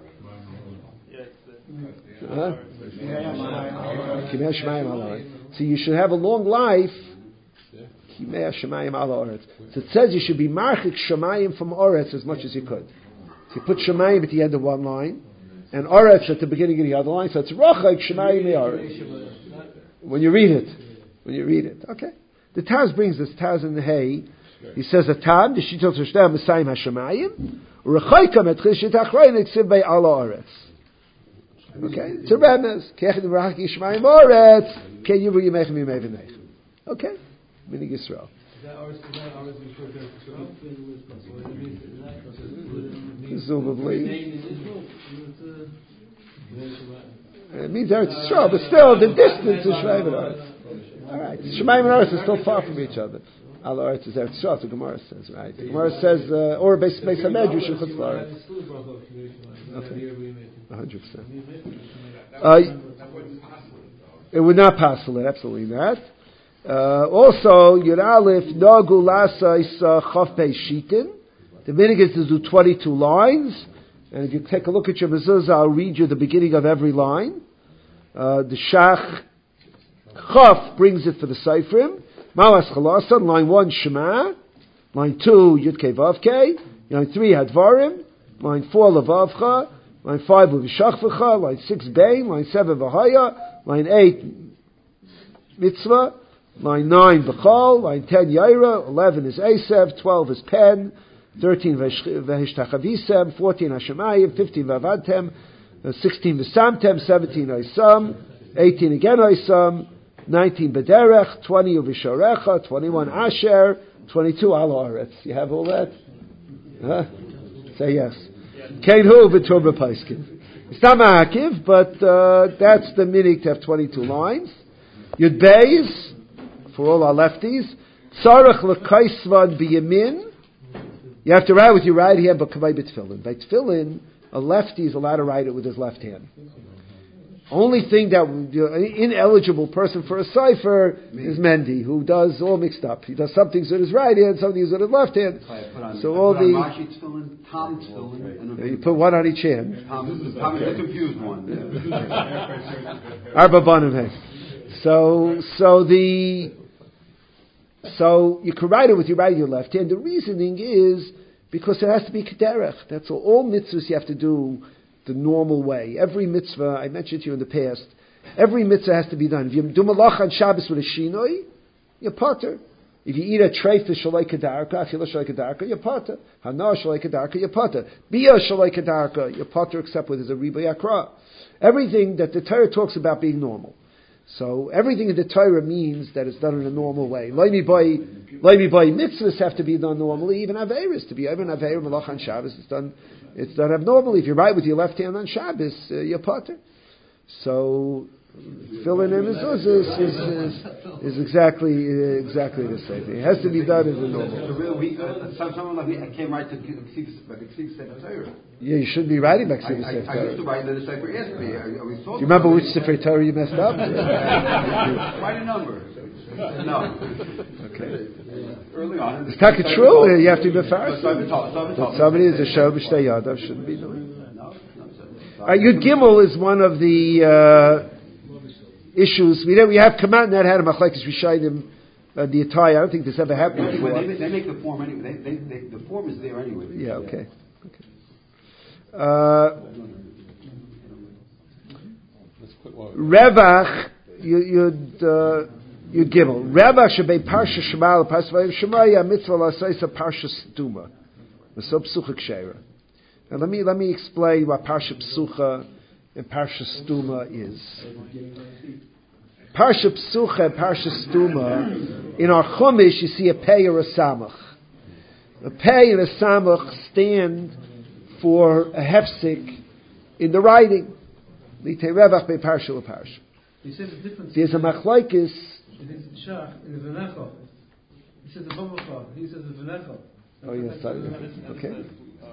So you should have a long life. So it says you should be marchik shemayim from oretz as much as you could. So you put shemayim at the end of one line, and oretz at the beginning of the other line. So it's rochak shemayim oretz. When you read it, when you read it, okay. The Taz brings this Taz in the Hay. He says a tam the shitot shtem mesayim hashemayim urechaykam et chishit achrein eksiv bei ala oretz. Okay, it's a remez. Kechid v'rachak yishmayim oretz ke yivu yimechem yimei v'nechem. Okay. Minig Yisrael. Presumably. It means Eretz Yisrael, but still the distance is Shemayim and Eretz. All right, Shemayim and Eretz are still far from each other. Al Eretz is Eretz Yisrael, so Gemara says, right? The Gemara says, uh, or Beis Beis Hamedrash in Chutz La'aretz. Okay, one hundred percent. Uh, it would not pass it, absolutely not. Uh, also, Yud Aleph, Nagu Lasa is Chav Pei Shitin. The minig is to do twenty-two lines. And if you take a look at your mezuzah, I'll read you the beginning of every line. Uh, the Shach Chav brings it for the Seifrim. Malas Chalasan, line one, Shema. Line two, Yud Kei Vav Kei. Line three, Hadvarim. Line four, Levavcha. Line five, V'Vishachvacha. Line six, Bein. Line seven, V'Haya. Line eight, Mitzvah. Line nine, Bechal. Line ten, Yaira. eleven is Esav. twelve is Pen. thirteen, Vehishtachavisem. fourteen, Hashemayim. fifteen, Vavadtem. sixteen, V'Samtem. seventeen, Oisam. eighteen, again Oisam. nineteen, Bederech. twenty, Uvisharecha. twenty-one, Asher. twenty-two, Al Haaretz. You have all that? Huh? Say yes. Kain Hu V'Turba Paiskin. It's not Ma'akiv, but uh, that's the minig to have twenty-two lines. Yud Beis, for all our lefties. Tzarech l'kaisvan b'yamin. You have to write with your right hand, but kavay b'tfilin. By tfilin, a lefty is allowed to write it with his left hand. Only thing that you know, an ineligible person for a cipher is Mendy, who does all mixed up. He does some things with his right hand, some things with his left hand. On, so all the tefillin, Tom tefillin, yeah, you put one on each hand. Tom, Tom is the confused one. Arba banim hey. So so the so you can write it with your right and your left hand. The reasoning is because it has to be kederech. That's all. All mitzvahs you have to do the normal way. Every mitzvah, I mentioned to you in the past, every mitzvah has to be done. If you do malach on Shabbos with a shinoi, you're potter. If you eat a treifa shalai kedarka, achila shalai kedarka, you're potter. Hana shalai kedarka, you're potter. Bia shalai kedarka, you're potter except where there's a riba yakra. Everything that the Torah talks about being normal. So everything in the Torah means that it's done in a normal way. Laimi by laimi by mitzvahs have to be done normally. Even aveiros to be even aveir malach on Shabbos it's done it's done abnormally. If you write with your left hand on Shabbos, uh, you're potter. So filling in mezuzah is, is, is exactly uh, exactly the same thing. It has to be done as a normal. So real weak. Uh, some someone like me, I came right to Ksiv Sefer Torah. Yeah, you shouldn't be writing back Ksiv Sefer Torah. I used to write the Sefer asked me. I, I was told. Do you remember which Sefer Torah you messed up? Write a number. No. Okay. Early on. It's not true. You have to be a Pharisee. But somebody is a show b'shtei yadav shouldn't be doing. Uh, Yud Gimel is one of the uh, issues. We we have come out and that had a machlekes rishayim uh, the attire. I don't think this ever happened yeah, before. They, they make the form anyway. They, they, they, the form is there anyway. Yeah. Okay. Okay. Uh, Revach Yud uh, Yud Gimel. Revach shebei parsha shema l'pasvayim shemaya mitzvah l'asayis parsha stuma. V'so psuchik sheira. Now let me let me explain what Parsha Psucha and Parsha Stuma is. Parsha Psucha and Parsha Stuma, in our Chumash you see a Pei or a Samach. A Pei and a Samach stand for a hefsek in the writing. Litei Revach Bei Parsha LeParsha. He says the difference. There's a machlokes. It is Shach in the Venecho. He says the Bobocha. He says the Venecho. Oh yes, sorry. Okay.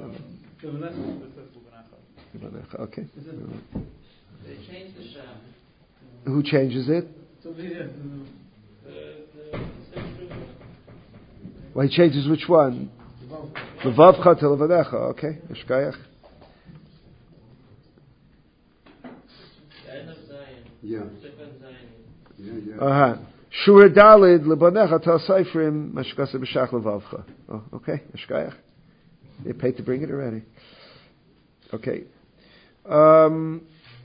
Okay. They changed the Sham. Who changes it? Well, he changes which one? Levavcha to levadecha. Okay, Eshkayach. Yeah. Yeah, yeah. Uh-huh. Shura dalid lebanecha tel seifrim mashkasa b'shach levavcha. Oh, okay, Eshkayach. They paid to bring it already. Okay. Um,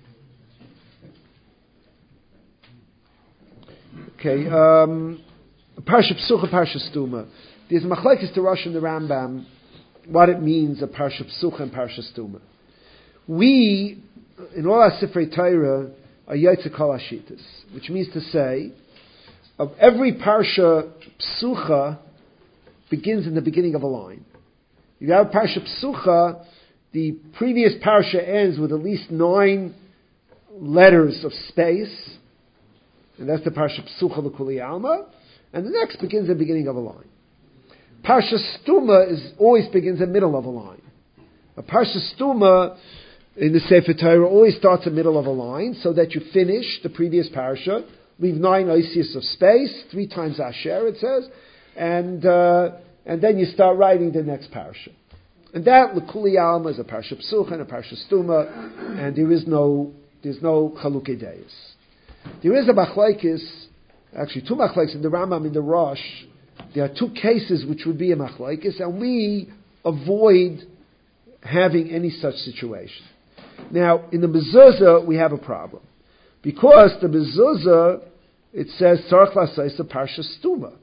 okay. Um, Parsha Psucha, Parsha Stuma. There's machlekes to Rosh and the Rambam what it means a Parsha Psucha and Parsha Stuma. We, in all our Sifrei Torah, are Yotze Kol Hashitas, which means to say, of every Parsha Psucha begins in the beginning of a line. You have Parsha Psucha, the previous Parsha ends with at least nine letters of space, and that's the Parsha Psucha L'Kuli Alma, and the next begins at the beginning of a line. Parsha Stuma is always begins in the middle of a line. A Parsha Stuma in the Sefer Torah always starts in the middle of a line, so that you finish the previous Parsha, leave nine oisius of space, three times Asher it says, and uh, and then you start writing the next Parsha. And that L'Kuli Alma is a Parsha Psucha and a Parsha Stuma, and there is no there's no Chalukei Deis. There is a machlekes, actually two machlekes in the Rambam in the Rosh. There are two cases which would be a machlekes, and we avoid having any such situation. Now, in the mezuzah, we have a problem. Because the mezuzah, it says, Tzarech L'asais a Parsha Stuma.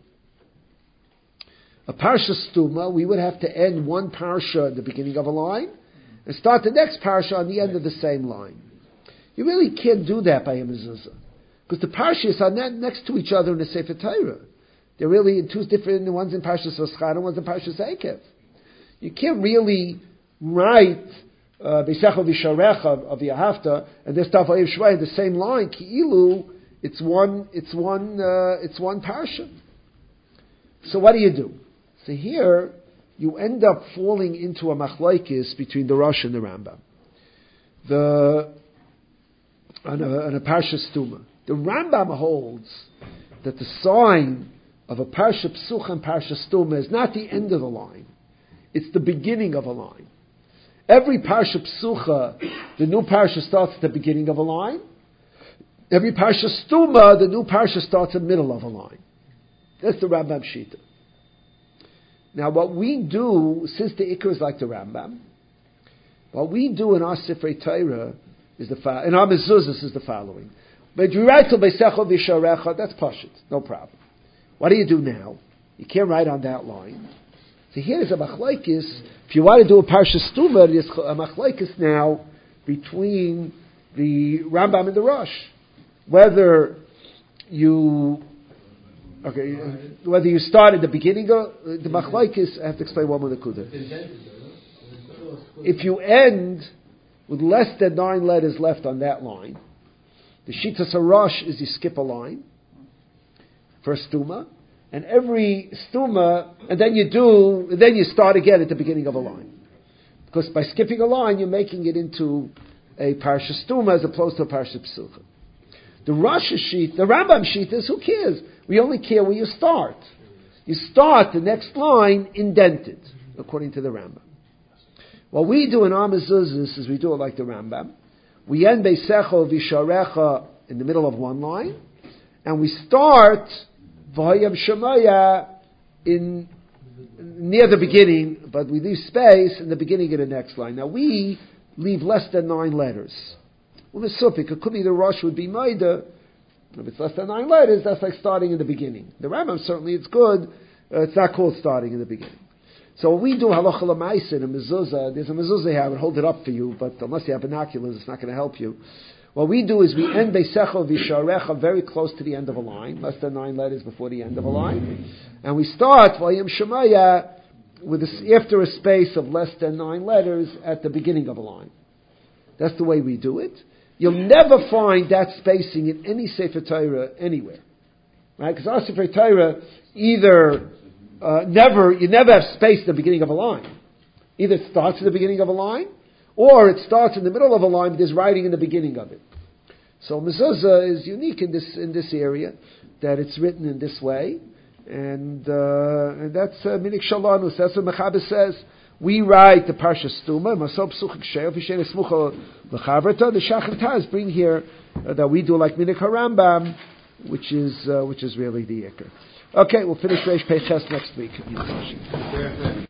A Parsha Stuma, we would have to end one Parsha at the beginning of a line, and start the next Parsha on the end of the same line. You really can't do that by a mezuzah. Because the Parshas are not next to each other in the Sefer Torah. They're really in two different, the one's in Parshas Vaschar and one's in Parshas Ekev. You can't really write Beisecha Visharecha of Yahavta and then start Vayev Shvai in the same line. Ki'ilu, it's one, it's one, uh, it's one Parsha. So what do you do? So here, you end up falling into a machlokes between the Rosh and the Rambam. The, on a, on a Parsha Stuma. The Rambam holds that the sign of a Parsha Psucha and Parsha Stuma is not the end of the line. It's the beginning of a line. Every Parsha Psucha, the new Parsha starts at the beginning of a line. Every Parsha Stuma, the new Parsha starts in the middle of a line. That's the Rambam Shita. Now what we do, since the Ikar is like the Rambam, what we do in our Sifrei Torah is the following. In our mezuzahs is the following. But you write to Beisecha Visharecha, that's Pashut, no problem. What do you do now? You can't write on that line. So here's a machlokes. If you want to do a Parsha Stuma, there's a machlokes now between the Rambam and the Rosh. Whether you, okay, whether you start at the beginning of the machlokes, I have to explain one more nekuda. If you end with less than nine letters left on that line, the Shitas HaRosh is you skip a line for stuma, and every stuma, and then you do, and then you start again at the beginning of a line. Because by skipping a line, you're making it into a Parsha Stuma as opposed to a Parsha Psucha. The Rosh sheet, the Rambam sheet is, who cares? We only care where you start. You start the next line indented, according to the Rambam. What we do in our mezuzahs is we do it like the Rambam. We end Beisecha Visharecha in the middle of one line, and we start V'hayam Shemaya in near the beginning, but we leave space in the beginning of the next line. Now we leave less than nine letters. Well, the Supik, it could be the Rosh would be Maida. If it's less than nine letters, that's like starting in the beginning. The Rambam certainly it's good. Uh, it's not called starting in the beginning. So when we do halacha l'maisa in a mezuzah, there's a mezuzah here, I would hold it up for you, but unless you have binoculars, it's not going to help you. What we do is we end Beisecha Visharecha very close to the end of a line, less than nine letters before the end of a line, and we start Vayim Shemaya with a, after a space of less than nine letters at the beginning of a line. That's the way we do it. You'll never find that spacing in any Sefer Torah anywhere, right? Because our Sefer Torah either uh, never you never have space at the beginning of a line. Either it starts at the beginning of a line, or it starts in the middle of a line, but there's writing in the beginning of it. So mezuzah is unique in this in this area, that it's written in this way, And, uh, and that's uh, Minik Shalonus. That's what Mechaber says. We write the Parsha Stuma, Masol Psuchik Shev, Vishen Esmucha L'chavrata. The Shach and Taz bring here uh, that we do like Minik HaRambam, which is uh, which is really the Iker. Okay, we'll finish Reish Peiches next week.